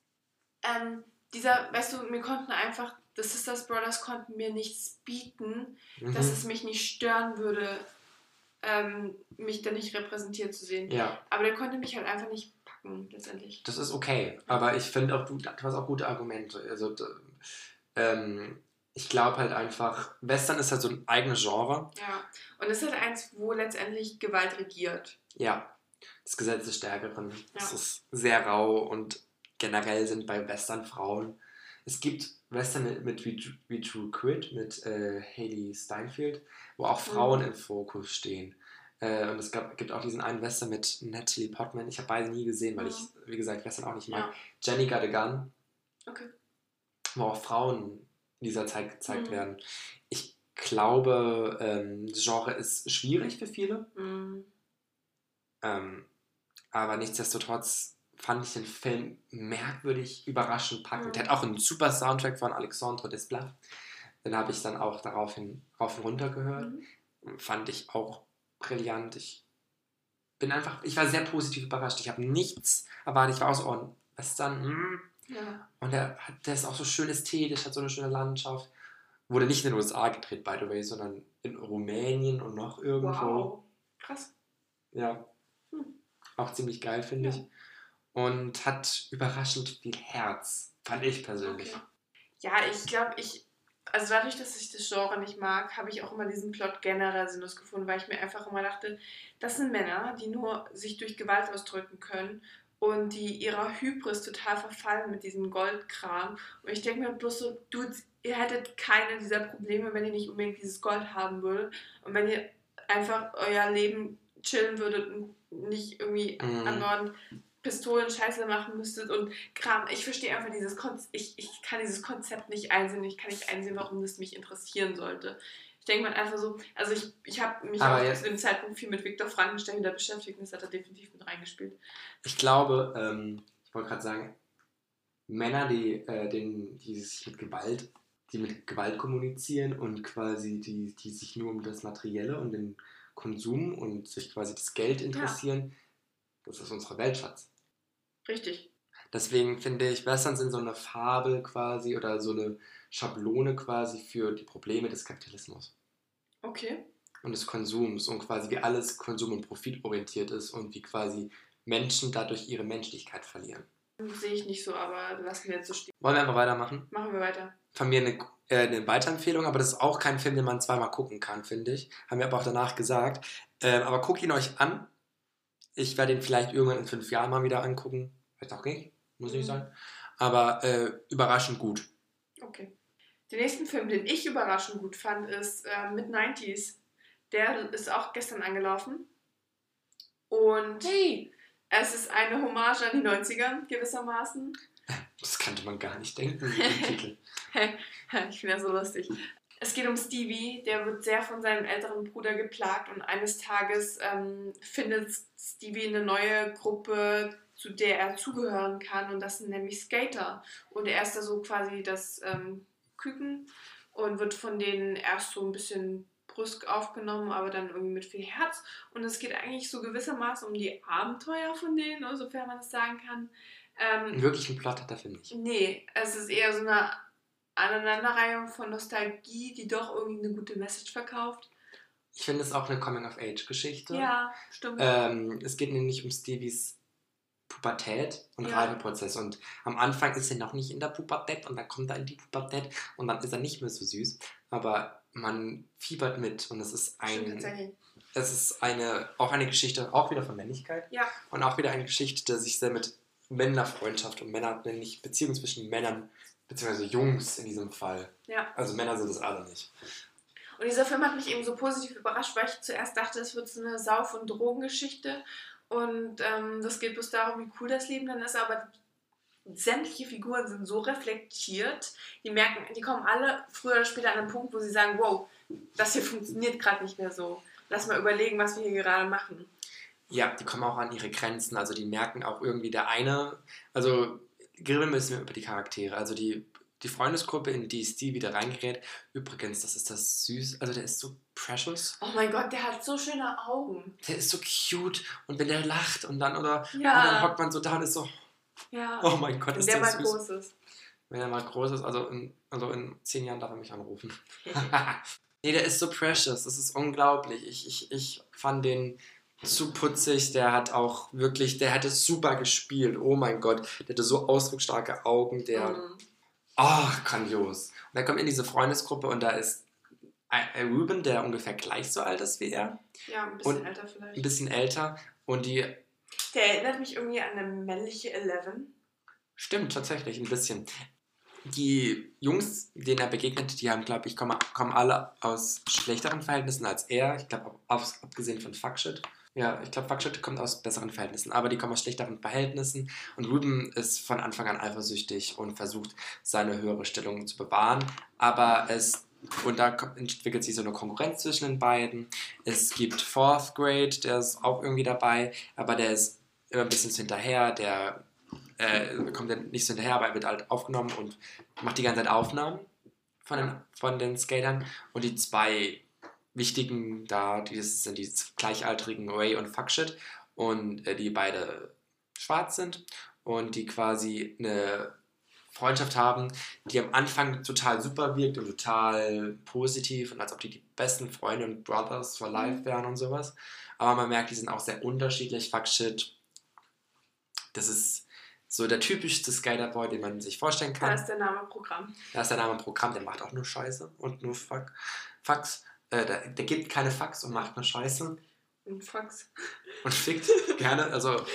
[SPEAKER 2] ähm, dieser, weißt du, mir konnten einfach, The Sisters Brothers konnten mir nichts bieten, mhm. dass es mich nicht stören würde, ähm, mich da nicht repräsentiert zu sehen.
[SPEAKER 1] Ja.
[SPEAKER 2] Aber der konnte mich halt einfach nicht packen, letztendlich.
[SPEAKER 1] Das ist okay, aber ich finde auch, du, du hast auch gute Argumente. Also, ähm, ich glaube halt einfach, Western ist halt so ein eigenes Genre.
[SPEAKER 2] Ja, und es ist halt eins, wo letztendlich Gewalt regiert.
[SPEAKER 1] Ja, das Gesetz des Stärkeren.
[SPEAKER 2] Ja.
[SPEAKER 1] Es ist sehr rau und generell sind bei Western Frauen. Es gibt Western mit, mit wie, wie True Grit mit äh, Hailee Steinfeld, wo auch Frauen mhm. im Fokus stehen. Äh, und es gab, gibt auch diesen einen Western mit Natalie Portman. Ich habe beide nie gesehen, weil mhm. ich, wie gesagt, Western auch nicht mag. Ja. Jenny Got a Gun.
[SPEAKER 2] Okay.
[SPEAKER 1] Wo auch Frauen in dieser Zeit gezeigt
[SPEAKER 2] mhm.
[SPEAKER 1] werden. Ich glaube, ähm, das Genre ist schwierig für viele.
[SPEAKER 2] Mhm.
[SPEAKER 1] Ähm, aber nichtsdestotrotz fand ich den Film merkwürdig überraschend packend. Mhm. Der hat auch einen super Soundtrack von Alexandre Desplat. Den habe ich dann auch daraufhin rauf und runter gehört. Mhm. Fand ich auch brillant. Ich bin einfach, ich war sehr positiv überrascht. Ich habe nichts erwartet. Ich war auch so, oh, Western, hm.
[SPEAKER 2] Ja.
[SPEAKER 1] Und der, der ist auch so schön ästhetisch, hat so eine schöne Landschaft. Wurde nicht in den U S A gedreht, by the way, sondern in Rumänien und noch irgendwo.
[SPEAKER 2] Wow, krass.
[SPEAKER 1] Ja, hm. Auch ziemlich geil, finde ja. ich. Und hat überraschend viel Herz, fand ich persönlich.
[SPEAKER 2] Okay. Ja, ich glaube, ich, also dadurch, dass ich das Genre nicht mag, habe ich auch immer diesen Plot generell sinnlos gefunden, weil ich mir einfach immer dachte, das sind Männer, die nur sich durch Gewalt ausdrücken können und die ihrer Hybris total verfallen mit diesem Goldkram. Und ich denke mir bloß so, Dudes, ihr hättet keine dieser Probleme, wenn ihr nicht unbedingt dieses Gold haben würdet. Und wenn ihr einfach euer Leben chillen würdet und nicht irgendwie
[SPEAKER 1] Mhm.
[SPEAKER 2] andauernd Pistolen Scheiße machen müsstet und Kram. Ich verstehe einfach dieses Konzept, ich, ich kann dieses Konzept nicht einsehen. Ich kann nicht einsehen, warum das mich interessieren sollte. Ich denke mal einfach so, also ich, ich habe mich
[SPEAKER 1] Aber
[SPEAKER 2] auch
[SPEAKER 1] jetzt-
[SPEAKER 2] zu dem Zeitpunkt viel mit Viktor Frankenstein wieder beschäftigt und das hat er definitiv mit reingespielt.
[SPEAKER 1] Ich glaube, ähm, ich wollte gerade sagen, Männer, die, äh, den, die sich mit Gewalt, die mit Gewalt kommunizieren und quasi die, die sich nur um das Materielle und den Konsum und sich quasi das Geld interessieren, das ist unsere Weltschatz.
[SPEAKER 2] Richtig.
[SPEAKER 1] Deswegen finde ich, Western sind so eine Fabel quasi oder so eine Schablone quasi für die Probleme des Kapitalismus
[SPEAKER 2] Okay.
[SPEAKER 1] und des Konsums und quasi wie alles konsum- und profitorientiert ist und wie quasi Menschen dadurch ihre Menschlichkeit verlieren.
[SPEAKER 2] Sehe ich nicht so, aber lassen wir jetzt so stehen.
[SPEAKER 1] Wollen wir einfach weitermachen?
[SPEAKER 2] Machen wir weiter.
[SPEAKER 1] Von mir eine, äh, eine Weiterempfehlung, aber das ist auch kein Film, den man zweimal gucken kann, finde ich. Haben wir aber auch danach gesagt. Ähm, aber guckt ihn euch an. Ich werde ihn vielleicht irgendwann in fünf Jahren mal wieder angucken. Vielleicht auch nicht, muss nicht
[SPEAKER 2] Mhm.
[SPEAKER 1] sein. Aber äh, überraschend gut.
[SPEAKER 2] Okay. Den nächsten Film, den ich überraschend gut fand, ist äh, Mid-nineties. Der ist auch gestern angelaufen. Und
[SPEAKER 1] Hey!
[SPEAKER 2] es ist eine Hommage an die neunziger gewissermaßen.
[SPEAKER 1] Das kannte man gar nicht denken mit dem Titel.
[SPEAKER 2] Ich finde das so lustig. Es geht um Stevie, der wird sehr von seinem älteren Bruder geplagt und eines Tages ähm, findet Stevie eine neue Gruppe, zu der er zugehören kann, und das sind nämlich Skater. Und er ist da so quasi das ähm, Küken und wird von denen erst so ein bisschen brüsk aufgenommen, aber dann irgendwie mit viel Herz. Und es geht eigentlich so gewissermaßen um die Abenteuer von denen, sofern man das sagen kann. Ähm,
[SPEAKER 1] Einen wirklichen Plot hat der Film nicht.
[SPEAKER 2] Nee, es ist eher so eine Aneinanderreihung von Nostalgie, die doch irgendwie eine gute Message verkauft.
[SPEAKER 1] Ich finde es auch eine Coming-of-Age-Geschichte.
[SPEAKER 2] Ja, stimmt.
[SPEAKER 1] Ähm, es geht nämlich um Stevies Pubertät und
[SPEAKER 2] Ja.
[SPEAKER 1] Reifeprozess. Und am Anfang ist er noch nicht in der Pubertät und dann kommt er in die Pubertät und dann ist er nicht mehr so süß. Aber man fiebert mit und es ist
[SPEAKER 2] Stimmt
[SPEAKER 1] ein,
[SPEAKER 2] tatsächlich.
[SPEAKER 1] es ist eine, auch eine Geschichte, auch wieder von Männlichkeit.
[SPEAKER 2] Ja.
[SPEAKER 1] Und auch wieder eine Geschichte, die sich sehr mit Männerfreundschaft und Männer, männlich, Beziehungen zwischen Männern, beziehungsweise Jungs in diesem Fall.
[SPEAKER 2] Ja.
[SPEAKER 1] Also Männer sind es alle nicht.
[SPEAKER 2] Und dieser Film hat mich eben so positiv überrascht, weil ich zuerst dachte, es wird so eine Sauf- und Drogengeschichte. Und ähm, das geht bloß darum, wie cool das Leben dann ist. Aber sämtliche Figuren sind so reflektiert. Die merken, die kommen alle früher oder später an einen Punkt, wo sie sagen, wow, das hier funktioniert gerade nicht mehr so. Lass mal überlegen, was wir hier gerade machen.
[SPEAKER 1] Ja, die kommen auch an ihre Grenzen. Also die merken auch irgendwie der eine, also grillen müssen wir über die Charaktere. Also die, die Freundesgruppe, in die Steve wieder reingerät. Übrigens, das ist das süß, also der ist so precious.
[SPEAKER 2] Oh mein Gott, der hat so schöne Augen.
[SPEAKER 1] Der ist so cute und wenn der lacht und dann oder
[SPEAKER 2] Ja.
[SPEAKER 1] und dann hockt man so da und ist so,
[SPEAKER 2] Ja.
[SPEAKER 1] oh mein Gott,
[SPEAKER 2] Wenn
[SPEAKER 1] ist
[SPEAKER 2] der
[SPEAKER 1] der
[SPEAKER 2] mal
[SPEAKER 1] süß.
[SPEAKER 2] groß ist.
[SPEAKER 1] Wenn er mal groß ist, also in, also in zehn Jahren darf er mich anrufen. Nee, der ist so precious, das ist unglaublich. Ich, ich, ich fand den zu putzig, der hat auch wirklich, der hätte super gespielt, oh mein Gott, der hatte so ausdrucksstarke Augen, der,
[SPEAKER 2] Mhm.
[SPEAKER 1] oh, grandios. Und er kommt in diese Freundesgruppe und da ist äh, Ruben, der ungefähr gleich so alt ist wie er,
[SPEAKER 2] Ja, ein bisschen
[SPEAKER 1] Und-
[SPEAKER 2] älter
[SPEAKER 1] ein
[SPEAKER 2] vielleicht.
[SPEAKER 1] bisschen älter und die,
[SPEAKER 2] Der erinnert mich irgendwie an eine männliche Eleven.
[SPEAKER 1] stimmt tatsächlich ein bisschen. Die Jungs, denen er begegnet, die haben, glaube ich, kommen, kommen alle aus schlechteren Verhältnissen als er. Ich glaube, abgesehen von Fuckshit. Ja, ich glaube, Fuckshit kommt aus besseren Verhältnissen, aber die kommen aus schlechteren Verhältnissen. Und Ruben ist von Anfang an eifersüchtig und versucht, seine höhere Stellung zu bewahren. Aber es, und da kommt- entwickelt sich so eine Konkurrenz zwischen den beiden. Es gibt Fourth Grade, der ist auch irgendwie dabei, aber der ist immer ein bisschen hinterher, der äh, kommt dann nicht so hinterher, aber er wird halt aufgenommen und macht die ganze Zeit Aufnahmen von den, von den Skatern. Und die zwei wichtigen da, die sind die gleichaltrigen Ray und Fuckshit und äh, die beide schwarz sind und die quasi eine Freundschaft haben, die am Anfang total super wirkt und total positiv und als ob die die besten Freunde und Brothers for life wären und sowas. Aber man merkt, die sind auch sehr unterschiedlich. Fuckshit, das ist so der typischste Skaterboy, den man sich vorstellen
[SPEAKER 2] Da
[SPEAKER 1] kann.
[SPEAKER 2] ist der Name Programm.
[SPEAKER 1] Da ist der Name im Programm, der macht auch nur Scheiße und nur Fuck, Fucks. Äh, der, der gibt keine Fucks und macht nur Scheiße
[SPEAKER 2] Und Fax.
[SPEAKER 1] und fickt gerne. Also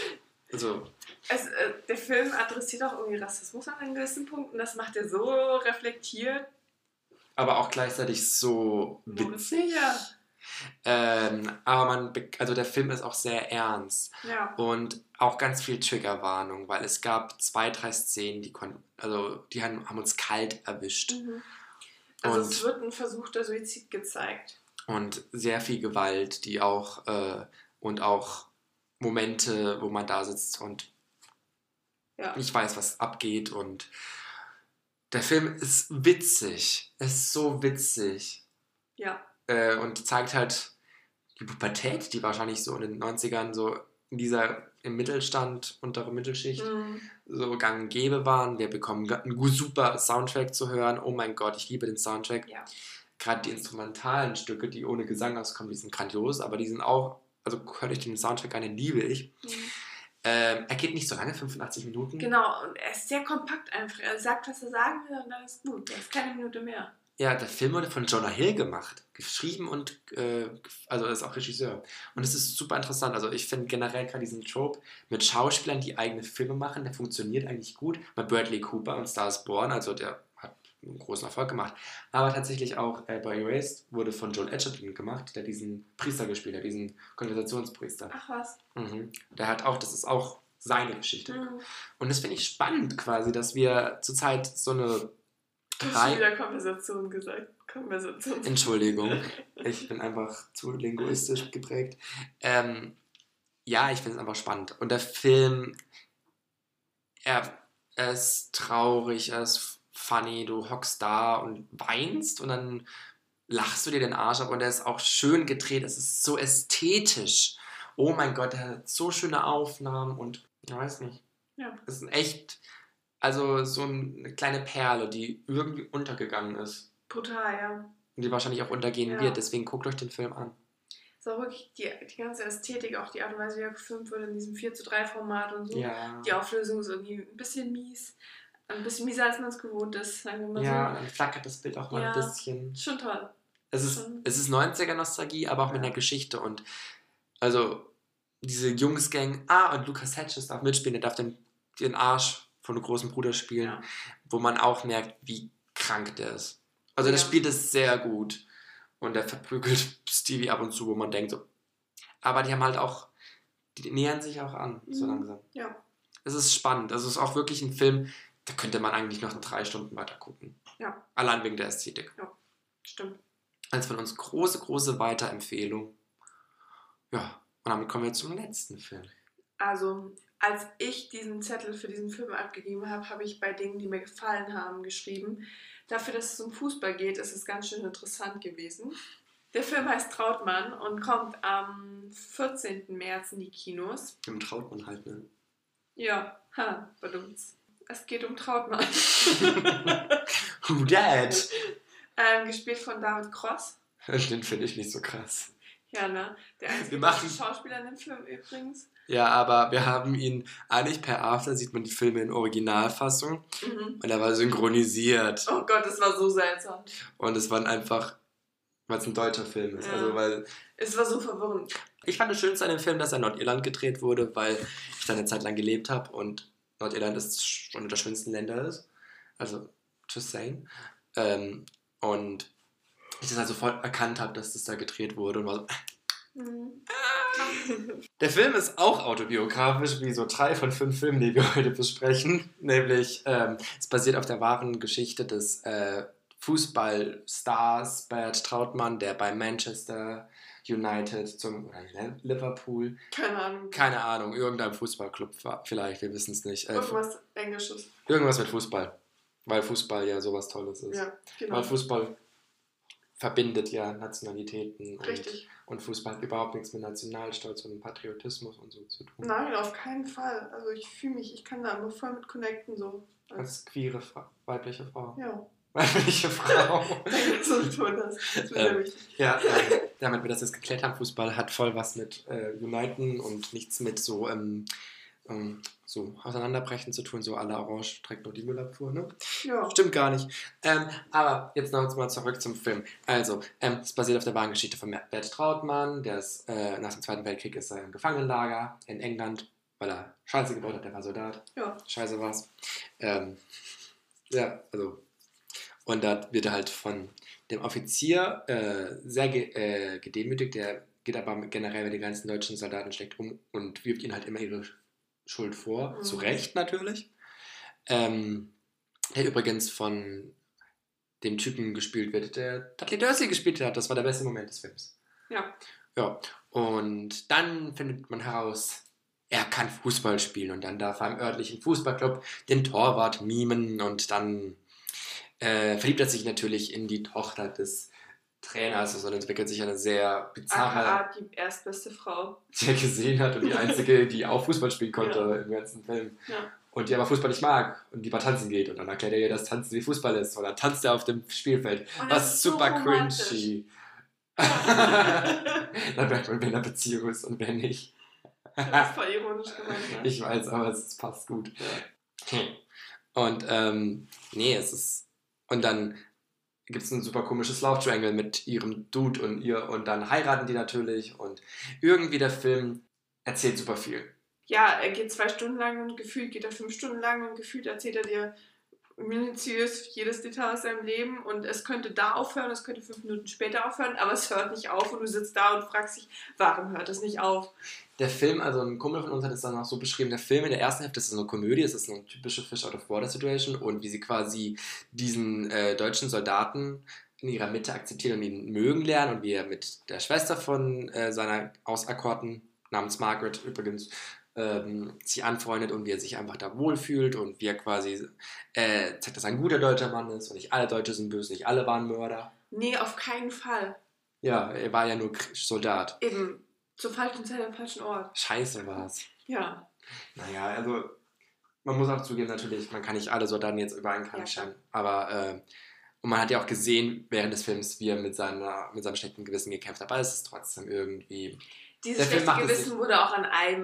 [SPEAKER 1] Also,
[SPEAKER 2] es, äh, der Film adressiert auch irgendwie Rassismus an einem gewissen Punkt und das macht er so reflektiert.
[SPEAKER 1] Aber auch gleichzeitig so witzig. Ja. Ähm, aber man, also der Film ist auch sehr ernst.
[SPEAKER 2] Ja.
[SPEAKER 1] Und auch ganz viel Triggerwarnung, weil es gab zwei, drei Szenen, die konnten, also die haben, haben uns kalt erwischt.
[SPEAKER 2] Mhm. Also
[SPEAKER 1] und,
[SPEAKER 2] es wird ein versuchter Suizid gezeigt.
[SPEAKER 1] Und sehr viel Gewalt, die auch, äh, und auch Momente, wo man da sitzt und ja. nicht weiß, was abgeht. Und der Film ist witzig. Er ist so witzig.
[SPEAKER 2] Ja.
[SPEAKER 1] Äh, und zeigt halt die Pubertät, die wahrscheinlich so in den neunzigern so in dieser im Mittelstand, untere Mittelschicht mhm. so gang und gäbe waren. Wir bekommen einen super Soundtrack zu hören. Oh mein Gott, ich liebe den Soundtrack.
[SPEAKER 2] Ja.
[SPEAKER 1] Gerade die instrumentalen Stücke, die ohne Gesang auskommen, die sind grandios, aber die sind auch, also hört euch den Soundtrack an, den liebe ich. Mhm. Ähm, er geht nicht so lange, fünfundachtzig Minuten.
[SPEAKER 2] Genau, und er ist sehr kompakt einfach. Er sagt, was er sagen will und dann ist gut. Er ist keine Minute mehr.
[SPEAKER 1] Ja, der Film wurde von Jonah Hill gemacht, geschrieben und, äh, also er ist auch Regisseur. Und es ist super interessant. Also ich finde generell gerade diesen Trope mit Schauspielern, die eigene Filme machen, der funktioniert eigentlich gut. Bei Bradley Cooper und Star is Born, also der hat einen großen Erfolg gemacht. Aber tatsächlich auch äh, bei Erased wurde von Joel Edgerton gemacht, der diesen Priester gespielt hat, diesen Konversationspriester.
[SPEAKER 2] Ach was.
[SPEAKER 1] Mhm. Der hat auch, das ist auch seine Geschichte. Mhm. Und das finde ich spannend quasi, dass wir zurzeit so eine
[SPEAKER 2] Du hast wieder Konversation gesagt. Konversation.
[SPEAKER 1] Entschuldigung, ich bin einfach zu linguistisch geprägt. Ähm, ja, ich finde es einfach spannend. Und der Film, er, er ist traurig, er ist funny, du hockst da und weinst und dann lachst du dir den Arsch ab und er ist auch schön gedreht, es ist so ästhetisch. Oh mein Gott, er hat so schöne Aufnahmen und ich weiß nicht.
[SPEAKER 2] Ja.
[SPEAKER 1] Es ist echt... Also so eine kleine Perle, die irgendwie untergegangen ist.
[SPEAKER 2] Brutal, ja.
[SPEAKER 1] Und die wahrscheinlich auch untergehen ja. wird. Deswegen guckt euch den Film an.
[SPEAKER 2] Es ist auch wirklich die, die ganze Ästhetik, auch die Art und Weise, wie er gefilmt wird in diesem vier zu drei Format und so.
[SPEAKER 1] Ja.
[SPEAKER 2] Die Auflösung ist irgendwie ein bisschen mies. Ein bisschen mieser, als man es gewohnt ist, sagen wir mal
[SPEAKER 1] ja,
[SPEAKER 2] so.
[SPEAKER 1] und dann flackert das Bild auch mal ja, ein bisschen.
[SPEAKER 2] Schon toll.
[SPEAKER 1] Es ist,
[SPEAKER 2] schon.
[SPEAKER 1] es ist neunziger-Nostalgie, aber auch ja. mit einer Geschichte. Und also diese Jungsgang, ah, und Lucas Hedges darf mitspielen, der darf den, den Arsch von einem großen Bruder spielen, ja. wo man auch merkt, wie krank der ist. Also ja. der spielt es sehr gut und der verprügelt Stevie ab und zu, wo man denkt so, aber die haben halt auch, die nähern sich auch an, mhm. so langsam.
[SPEAKER 2] Ja.
[SPEAKER 1] Es ist spannend, also es ist auch wirklich ein Film, da könnte man eigentlich noch drei Stunden weiter gucken.
[SPEAKER 2] Ja.
[SPEAKER 1] Allein wegen der Ästhetik.
[SPEAKER 2] Ja, stimmt.
[SPEAKER 1] Eins von uns große, große Weiterempfehlung. Ja, und damit kommen wir zum letzten Film.
[SPEAKER 2] Also, als ich diesen Zettel für diesen Film abgegeben habe, habe ich bei Dingen, die mir gefallen haben, geschrieben. Dafür, dass es um Fußball geht, ist es ganz schön interessant gewesen. Der Film heißt Trautmann und kommt am vierzehnten März in die Kinos.
[SPEAKER 1] Im Trautmann halt, ne?
[SPEAKER 2] Ja, ha, badumts. Es geht um Trautmann.
[SPEAKER 1] Who dat?
[SPEAKER 2] Ähm, gespielt von David Cross.
[SPEAKER 1] Den finde ich nicht so krass.
[SPEAKER 2] Ja, ne? Der einzige
[SPEAKER 1] machen...
[SPEAKER 2] Schauspieler in dem Film übrigens.
[SPEAKER 1] Ja, aber wir haben ihn eigentlich per After, sieht man die Filme in Originalfassung mhm. und er war synchronisiert.
[SPEAKER 2] Oh Gott, das war so seltsam.
[SPEAKER 1] Und es war einfach, weil es ein deutscher Film ist. Ja. Also, weil
[SPEAKER 2] es war so verwirrend.
[SPEAKER 1] Ich fand es schönste an dem Film, dass er in Nordirland gedreht wurde, weil ich da eine Zeit lang gelebt habe und Nordirland ist schon der schönsten Länder ist. Also, just saying. Ähm, und ich das halt sofort erkannt habe, dass das da gedreht wurde und war so... Mhm. Der Film ist auch autobiografisch, wie so drei von fünf Filmen, die wir heute besprechen. Nämlich, ähm, es basiert auf der wahren Geschichte des äh, Fußballstars Bert Trautmann, der bei Manchester United zum oder Liverpool.
[SPEAKER 2] Keine Ahnung.
[SPEAKER 1] Keine Ahnung, irgendein Fußballclub war, vielleicht, wir wissen es nicht.
[SPEAKER 2] Äh, irgendwas Englisches.
[SPEAKER 1] Irgendwas mit Fußball. Weil Fußball ja sowas Tolles ist.
[SPEAKER 2] Ja, genau.
[SPEAKER 1] Weil Fußball verbindet ja Nationalitäten
[SPEAKER 2] Richtig.
[SPEAKER 1] Und, und Fußball hat überhaupt nichts mit Nationalstolz und Patriotismus und so zu tun.
[SPEAKER 2] Nein, auf keinen Fall. Also ich fühle mich, ich kann da immer voll mit connecten so.
[SPEAKER 1] Als, Als queere Fra- weibliche Frau.
[SPEAKER 2] Ja.
[SPEAKER 1] Weibliche Frau.
[SPEAKER 2] Danke, so tun das. Das ist mir sehr wichtig.
[SPEAKER 1] Ja, äh, damit wir das jetzt geklärt haben, Fußball hat voll was mit äh, Uniten und nichts mit so ähm, ähm, so auseinanderbrechen zu tun, so à la Orange trägt nur die Müllabfuhr, ne?
[SPEAKER 2] Ja.
[SPEAKER 1] Stimmt gar nicht. Ähm, aber jetzt noch mal zurück zum Film. Also, ähm, es basiert auf der wahren Geschichte von Bert Trautmann, der ist, äh, nach dem Zweiten Weltkrieg ist er im Gefangenenlager in England weil er Scheiße gebaut hat, der war Soldat.
[SPEAKER 2] Ja.
[SPEAKER 1] Scheiße war's. Ähm, ja, also. Und da wird er halt von dem Offizier äh, sehr ge äh, gedemütigt, der geht aber generell mit den ganzen deutschen Soldaten schlecht um und wirft ihnen halt immer ihre Schuld vor. Mhm. Zu Recht natürlich. Ähm, der übrigens von dem Typen gespielt wird, der Dudley Dursley gespielt hat. Das war der beste Moment des Films.
[SPEAKER 2] Ja.
[SPEAKER 1] Ja. Und dann findet man heraus, er kann Fußball spielen und dann darf er im örtlichen Fußballclub den Torwart mimen und dann äh, verliebt er sich natürlich in die Tochter des Trainers. Also dann entwickelt sich eine sehr bizarre...
[SPEAKER 2] Aka, die erstbeste Frau.
[SPEAKER 1] Die er gesehen hat und die einzige, die auch Fußball spielen konnte ja. im ganzen Film.
[SPEAKER 2] Ja.
[SPEAKER 1] Und die aber Fußball nicht mag und lieber tanzen geht. Und dann erklärt er ihr, dass Tanzen wie Fußball ist. Und dann tanzt er auf dem Spielfeld. Was ist super so cringy. Dann merkt man, wer in einer Beziehung ist und wer nicht.
[SPEAKER 2] Das ist voll ironisch gemeint. Ne?
[SPEAKER 1] Ich weiß, aber es passt gut. Ja. Und ähm, nee, es ist... Und dann gibt es ein super komisches Love Triangle mit ihrem Dude und ihr. Und dann heiraten die natürlich. Und irgendwie der Film erzählt super viel.
[SPEAKER 2] Ja, er geht zwei Stunden lang und gefühlt geht er fünf Stunden lang und gefühlt erzählt er dir minutiös jedes Detail aus seinem Leben und es könnte da aufhören, es könnte fünf Minuten später aufhören, aber es hört nicht auf und du sitzt da und fragst dich, warum hört es nicht auf?
[SPEAKER 1] Der Film, also ein Kumpel von uns hat es dann auch so beschrieben, der Film in der ersten Hälfte ist eine Komödie, es ist eine typische Fish-out-of-water-Situation und wie sie quasi diesen äh, deutschen Soldaten in ihrer Mitte akzeptieren und ihn mögen lernen und wie er mit der Schwester von äh, seiner Auserkorten, namens Margaret übrigens, ähm, sich anfreundet und wie er sich einfach da wohlfühlt und wie er quasi äh, zeigt, dass er ein guter deutscher Mann ist und nicht alle Deutsche sind böse, nicht alle waren Mörder.
[SPEAKER 2] Nee, auf keinen Fall.
[SPEAKER 1] Ja, er war ja nur Soldat.
[SPEAKER 2] Eben, zur falschen Zeit am falschen Ort.
[SPEAKER 1] Scheiße war's.
[SPEAKER 2] Ja.
[SPEAKER 1] Naja, also man muss auch zugeben, natürlich, man kann nicht alle Soldaten jetzt über einen Kamm scheren, aber äh, und man hat ja auch gesehen während des Films, wie er mit, seiner, mit seinem schlechten Gewissen gekämpft hat, aber es ist trotzdem irgendwie...
[SPEAKER 2] Dieses schlechte Gewissen wurde auch an einem,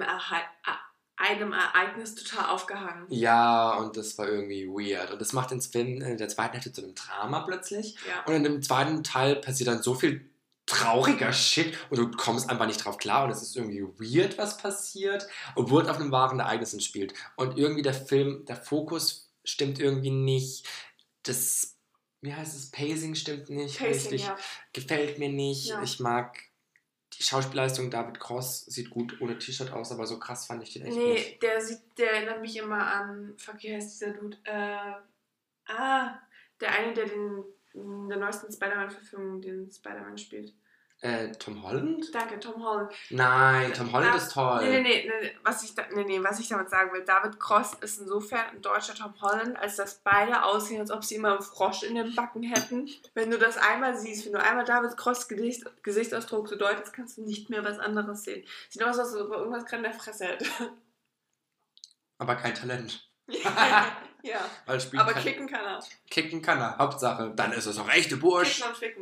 [SPEAKER 2] einem Ereignis total aufgehangen.
[SPEAKER 1] Ja, und das war irgendwie weird. Und das macht den Film in der zweiten Hälfte zu einem Drama plötzlich.
[SPEAKER 2] Ja.
[SPEAKER 1] Und in dem zweiten Teil passiert dann so viel trauriger Shit und du kommst einfach nicht drauf klar und es ist irgendwie weird, was passiert, obwohl es auf einem wahren Ereignis spielt. Und irgendwie der Film, der Fokus stimmt irgendwie nicht. Das, wie heißt es, Pacing stimmt nicht
[SPEAKER 2] Pacing,
[SPEAKER 1] richtig.
[SPEAKER 2] Ja.
[SPEAKER 1] Gefällt mir nicht.
[SPEAKER 2] Ja.
[SPEAKER 1] Ich mag... Die Schauspielleistung David Cross sieht gut ohne T-Shirt aus, aber so krass fand ich den echt
[SPEAKER 2] nee,
[SPEAKER 1] nicht.
[SPEAKER 2] Nee, der, sieht, der erinnert mich immer an, fuck, wie heißt dieser Dude? Äh, ah, der eine, der den, in der neuesten Spider-Man-Verfilmung den Spider-Man spielt.
[SPEAKER 1] Äh, Tom Holland?
[SPEAKER 2] Danke, Tom Holland.
[SPEAKER 1] Nein, Tom Holland
[SPEAKER 2] da,
[SPEAKER 1] ist toll.
[SPEAKER 2] Nee, nee, nee, nee, was ich da, nee, nee, was ich damit sagen will, David Cross ist insofern ein deutscher Tom Holland, als dass beide aussehen, als ob sie immer einen Frosch in den Backen hätten. Wenn du das einmal siehst, wenn du einmal David Cross Gesicht, Gesichtsausdruck so deutest, kannst du nicht mehr was anderes sehen. Sieht aus, als ob er irgendwas gerade in der Fresse hätte.
[SPEAKER 1] Aber kein Talent.
[SPEAKER 2] Ja,
[SPEAKER 1] Weil
[SPEAKER 2] aber
[SPEAKER 1] kann,
[SPEAKER 2] kicken kann er.
[SPEAKER 1] Kicken kann er, Hauptsache. Dann ist es auch echte Bursch.
[SPEAKER 2] Kicken und ficken.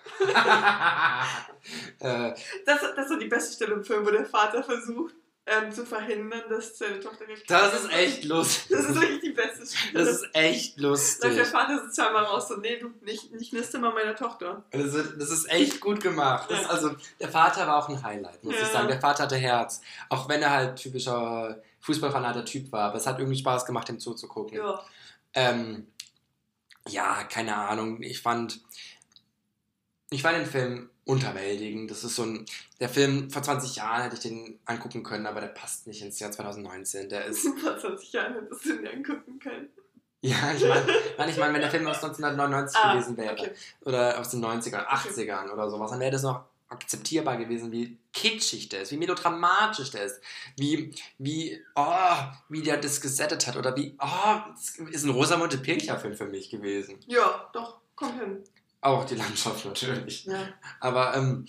[SPEAKER 1] äh,
[SPEAKER 2] das, das ist so die beste Stelle im Film, wo der Vater versucht ähm, zu verhindern, dass seine Tochter nicht...
[SPEAKER 1] Das ist echt lustig.
[SPEAKER 2] Das ist wirklich die beste Stelle.
[SPEAKER 1] Das ist echt lustig.
[SPEAKER 2] Der Vater sitzt zweimal raus so, nee, du, nicht, nicht niste mal meiner Tochter.
[SPEAKER 1] Das ist, das ist echt gut gemacht. Das ist also, der Vater war auch ein Highlight, muss ja. ich sagen. Der Vater hatte Herz. Auch wenn er halt typischer Fußballfanater Typ war. Aber es hat irgendwie Spaß gemacht, ihm zuzugucken.
[SPEAKER 2] Ja.
[SPEAKER 1] Ähm, ja, keine Ahnung. Ich fand... Ich fand den Film unterwältigend. Das ist so ein... Der Film, vor zwanzig Jahren hätte ich den angucken können, aber der passt nicht ins Jahr zwanzig neunzehn. Der ist...
[SPEAKER 2] Vor zwanzig Jahren hättest du den angucken können.
[SPEAKER 1] Ja, ich meine, ich mein, wenn der Film aus neunzehnhundertneunundneunzig ah, gewesen wäre.
[SPEAKER 2] Okay.
[SPEAKER 1] Oder aus den neunzigern, achtzigern oder sowas, dann wäre das noch akzeptierbar gewesen, wie kitschig der ist, wie melodramatisch der ist, wie, wie, oh, wie der das gesettet hat oder wie, oh, das ist ein Rosamunde Pilcher-Film für mich gewesen.
[SPEAKER 2] Ja, doch, komm hin.
[SPEAKER 1] Auch die Landschaft natürlich.
[SPEAKER 2] Ja.
[SPEAKER 1] Aber ähm,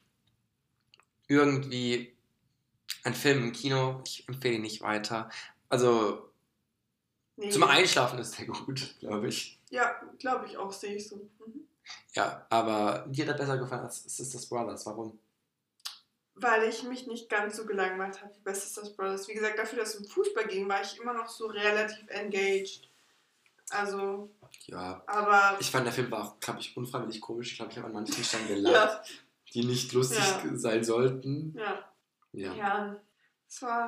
[SPEAKER 1] irgendwie ein Film im Kino, ich empfehle ihn nicht weiter. Also nee. Zum Einschlafen ist der gut, glaube ich.
[SPEAKER 2] Ja, glaube ich auch, sehe ich so. Mhm.
[SPEAKER 1] Ja, aber dir hat er besser gefallen als Sisters Brothers. Warum?
[SPEAKER 2] Weil ich mich nicht ganz so gelangweilt habe wie bei Sisters Brothers. Wie gesagt, dafür, dass es um Fußball ging, war ich immer noch so relativ engaged. Also...
[SPEAKER 1] Ja,
[SPEAKER 2] aber
[SPEAKER 1] ich fand, der Film war auch, glaube ich, unfreiwillig komisch. Ich glaube, ich habe an manchen Stellen gelacht, ja. die nicht lustig
[SPEAKER 2] ja.
[SPEAKER 1] sein sollten.
[SPEAKER 2] Ja.
[SPEAKER 1] Ja.
[SPEAKER 2] Ja, es war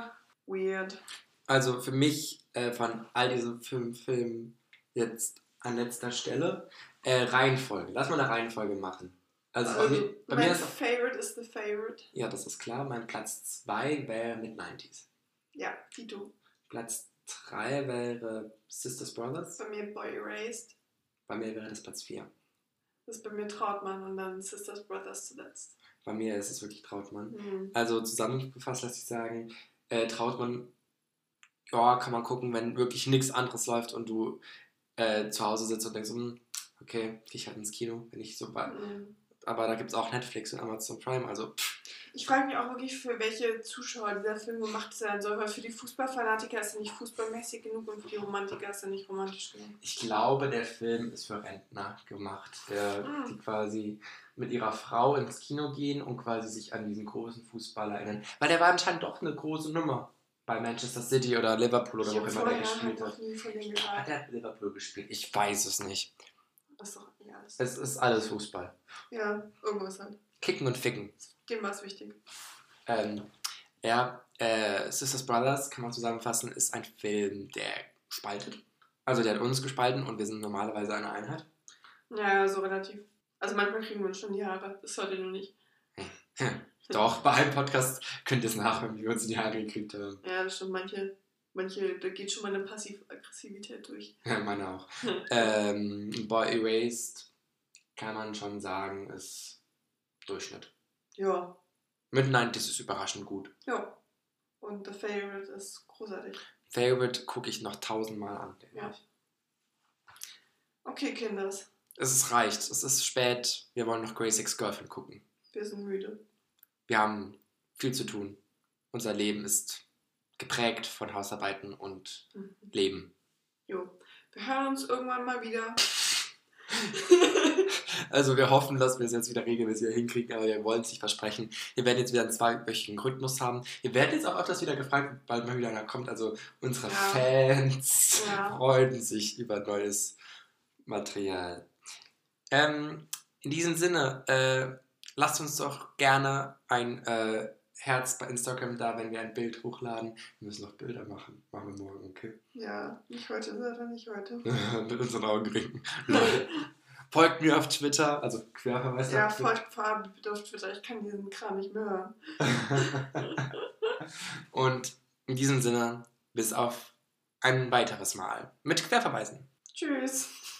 [SPEAKER 2] weird.
[SPEAKER 1] Also für mich äh, von all diesen fünf Filmen jetzt an letzter Stelle äh, Reihenfolge. Lass mal eine Reihenfolge machen. Also,
[SPEAKER 2] Also,
[SPEAKER 1] bei mir, bei
[SPEAKER 2] mein
[SPEAKER 1] mir ist
[SPEAKER 2] Favorite ist the Favorite.
[SPEAKER 1] ja, das ist klar. Mein Platz zwei wäre Mid-nineties.
[SPEAKER 2] Ja, Tito.
[SPEAKER 1] Platz drei wäre Sisters Brothers.
[SPEAKER 2] Bei mir Boy Erased.
[SPEAKER 1] Bei mir wäre das Platz vier.
[SPEAKER 2] Das ist bei mir Trautmann und dann Sisters Brothers zuletzt.
[SPEAKER 1] Bei mir ist es wirklich Trautmann.
[SPEAKER 2] Mhm.
[SPEAKER 1] Also zusammengefasst lässt sich sagen, äh, Trautmann, ja, kann man gucken, wenn wirklich nichts anderes läuft und du äh, zu Hause sitzt und denkst, hm, okay, ich halt ins Kino, wenn ich so bei.
[SPEAKER 2] Mhm.
[SPEAKER 1] Aber da gibt es auch Netflix und Amazon Prime, also pff.
[SPEAKER 2] Ich frage mich auch wirklich, für welche Zuschauer dieser Film gemacht sein soll, weil für die Fußballfanatiker ist er nicht fußballmäßig genug und für die Romantiker ist er nicht romantisch genug.
[SPEAKER 1] Ich glaube, der Film ist für Rentner gemacht, der,
[SPEAKER 2] Mhm.
[SPEAKER 1] die quasi mit ihrer Frau ins Kino gehen und quasi sich an diesen großen Fußballer erinnern. Weil der war anscheinend doch eine große Nummer bei Manchester City oder Liverpool oder
[SPEAKER 2] Ich
[SPEAKER 1] wo
[SPEAKER 2] habe
[SPEAKER 1] immer der
[SPEAKER 2] vorher
[SPEAKER 1] gespielt
[SPEAKER 2] halt
[SPEAKER 1] hat.
[SPEAKER 2] noch nie von dem
[SPEAKER 1] Hat
[SPEAKER 2] gehört.
[SPEAKER 1] er Liverpool gespielt? Ich weiß es nicht.
[SPEAKER 2] Das ist doch ja, alles.
[SPEAKER 1] Es ist alles Fußball.
[SPEAKER 2] Ja, irgendwas halt.
[SPEAKER 1] Kicken und Ficken.
[SPEAKER 2] Dem war es wichtig.
[SPEAKER 1] Ähm, ja, äh, Sisters Brothers, kann man zusammenfassen, ist ein Film, der spaltet. Also der hat uns gespalten und wir sind normalerweise eine Einheit.
[SPEAKER 2] Ja, so relativ. Also manchmal kriegen wir uns schon die Haare. Bis heute nur nicht.
[SPEAKER 1] Doch, bei einem Podcast könnt ihr es nachhören, wie wir uns in die Haare gekriegt haben.
[SPEAKER 2] Ja, das stimmt. Manche, manche, da geht schon mal eine Passiv-Aggressivität durch.
[SPEAKER 1] Ja, meine auch. ähm, Boy Erased, kann man schon sagen, ist Durchschnitt.
[SPEAKER 2] Ja.
[SPEAKER 1] Mid-nineties ist überraschend gut.
[SPEAKER 2] Ja. Und The Favorite ist großartig.
[SPEAKER 1] Favorite gucke ich noch tausendmal an.
[SPEAKER 2] Ja. Okay, Kinders.
[SPEAKER 1] Es ist reicht. Es ist spät. Wir wollen noch Grey's Ex-Girlfriend gucken.
[SPEAKER 2] Wir sind müde.
[SPEAKER 1] Wir haben viel zu tun. Unser Leben ist geprägt von Hausarbeiten und
[SPEAKER 2] Mhm.
[SPEAKER 1] Leben.
[SPEAKER 2] Jo. Wir hören uns irgendwann mal wieder.
[SPEAKER 1] Also wir hoffen, dass wir es jetzt wieder regelmäßig hinkriegen, aber wir wollen es nicht versprechen. Wir werden jetzt wieder einen zweiwöchigen Rhythmus haben. Wir werden jetzt auch öfters wieder gefragt, bald mal wieder einer kommt. Also unsere
[SPEAKER 2] Ja.
[SPEAKER 1] Fans
[SPEAKER 2] Ja.
[SPEAKER 1] freuen sich über neues Material. Ähm, in diesem Sinne, äh, lasst uns doch gerne ein äh, Herz bei Instagram da, wenn wir ein Bild hochladen. Wir müssen noch Bilder machen. Machen wir morgen, okay?
[SPEAKER 2] Ja, nicht heute, leider nicht heute.
[SPEAKER 1] Mit unseren Augenringen. Folgt mir auf Twitter, also Querverweis
[SPEAKER 2] Ja,
[SPEAKER 1] auf Twitter.
[SPEAKER 2] folgt Fabi bitte auf Twitter. Ich kann diesen Kram nicht mehr hören.
[SPEAKER 1] Und in diesem Sinne, bis auf ein weiteres Mal mit Querverweisen.
[SPEAKER 2] Tschüss.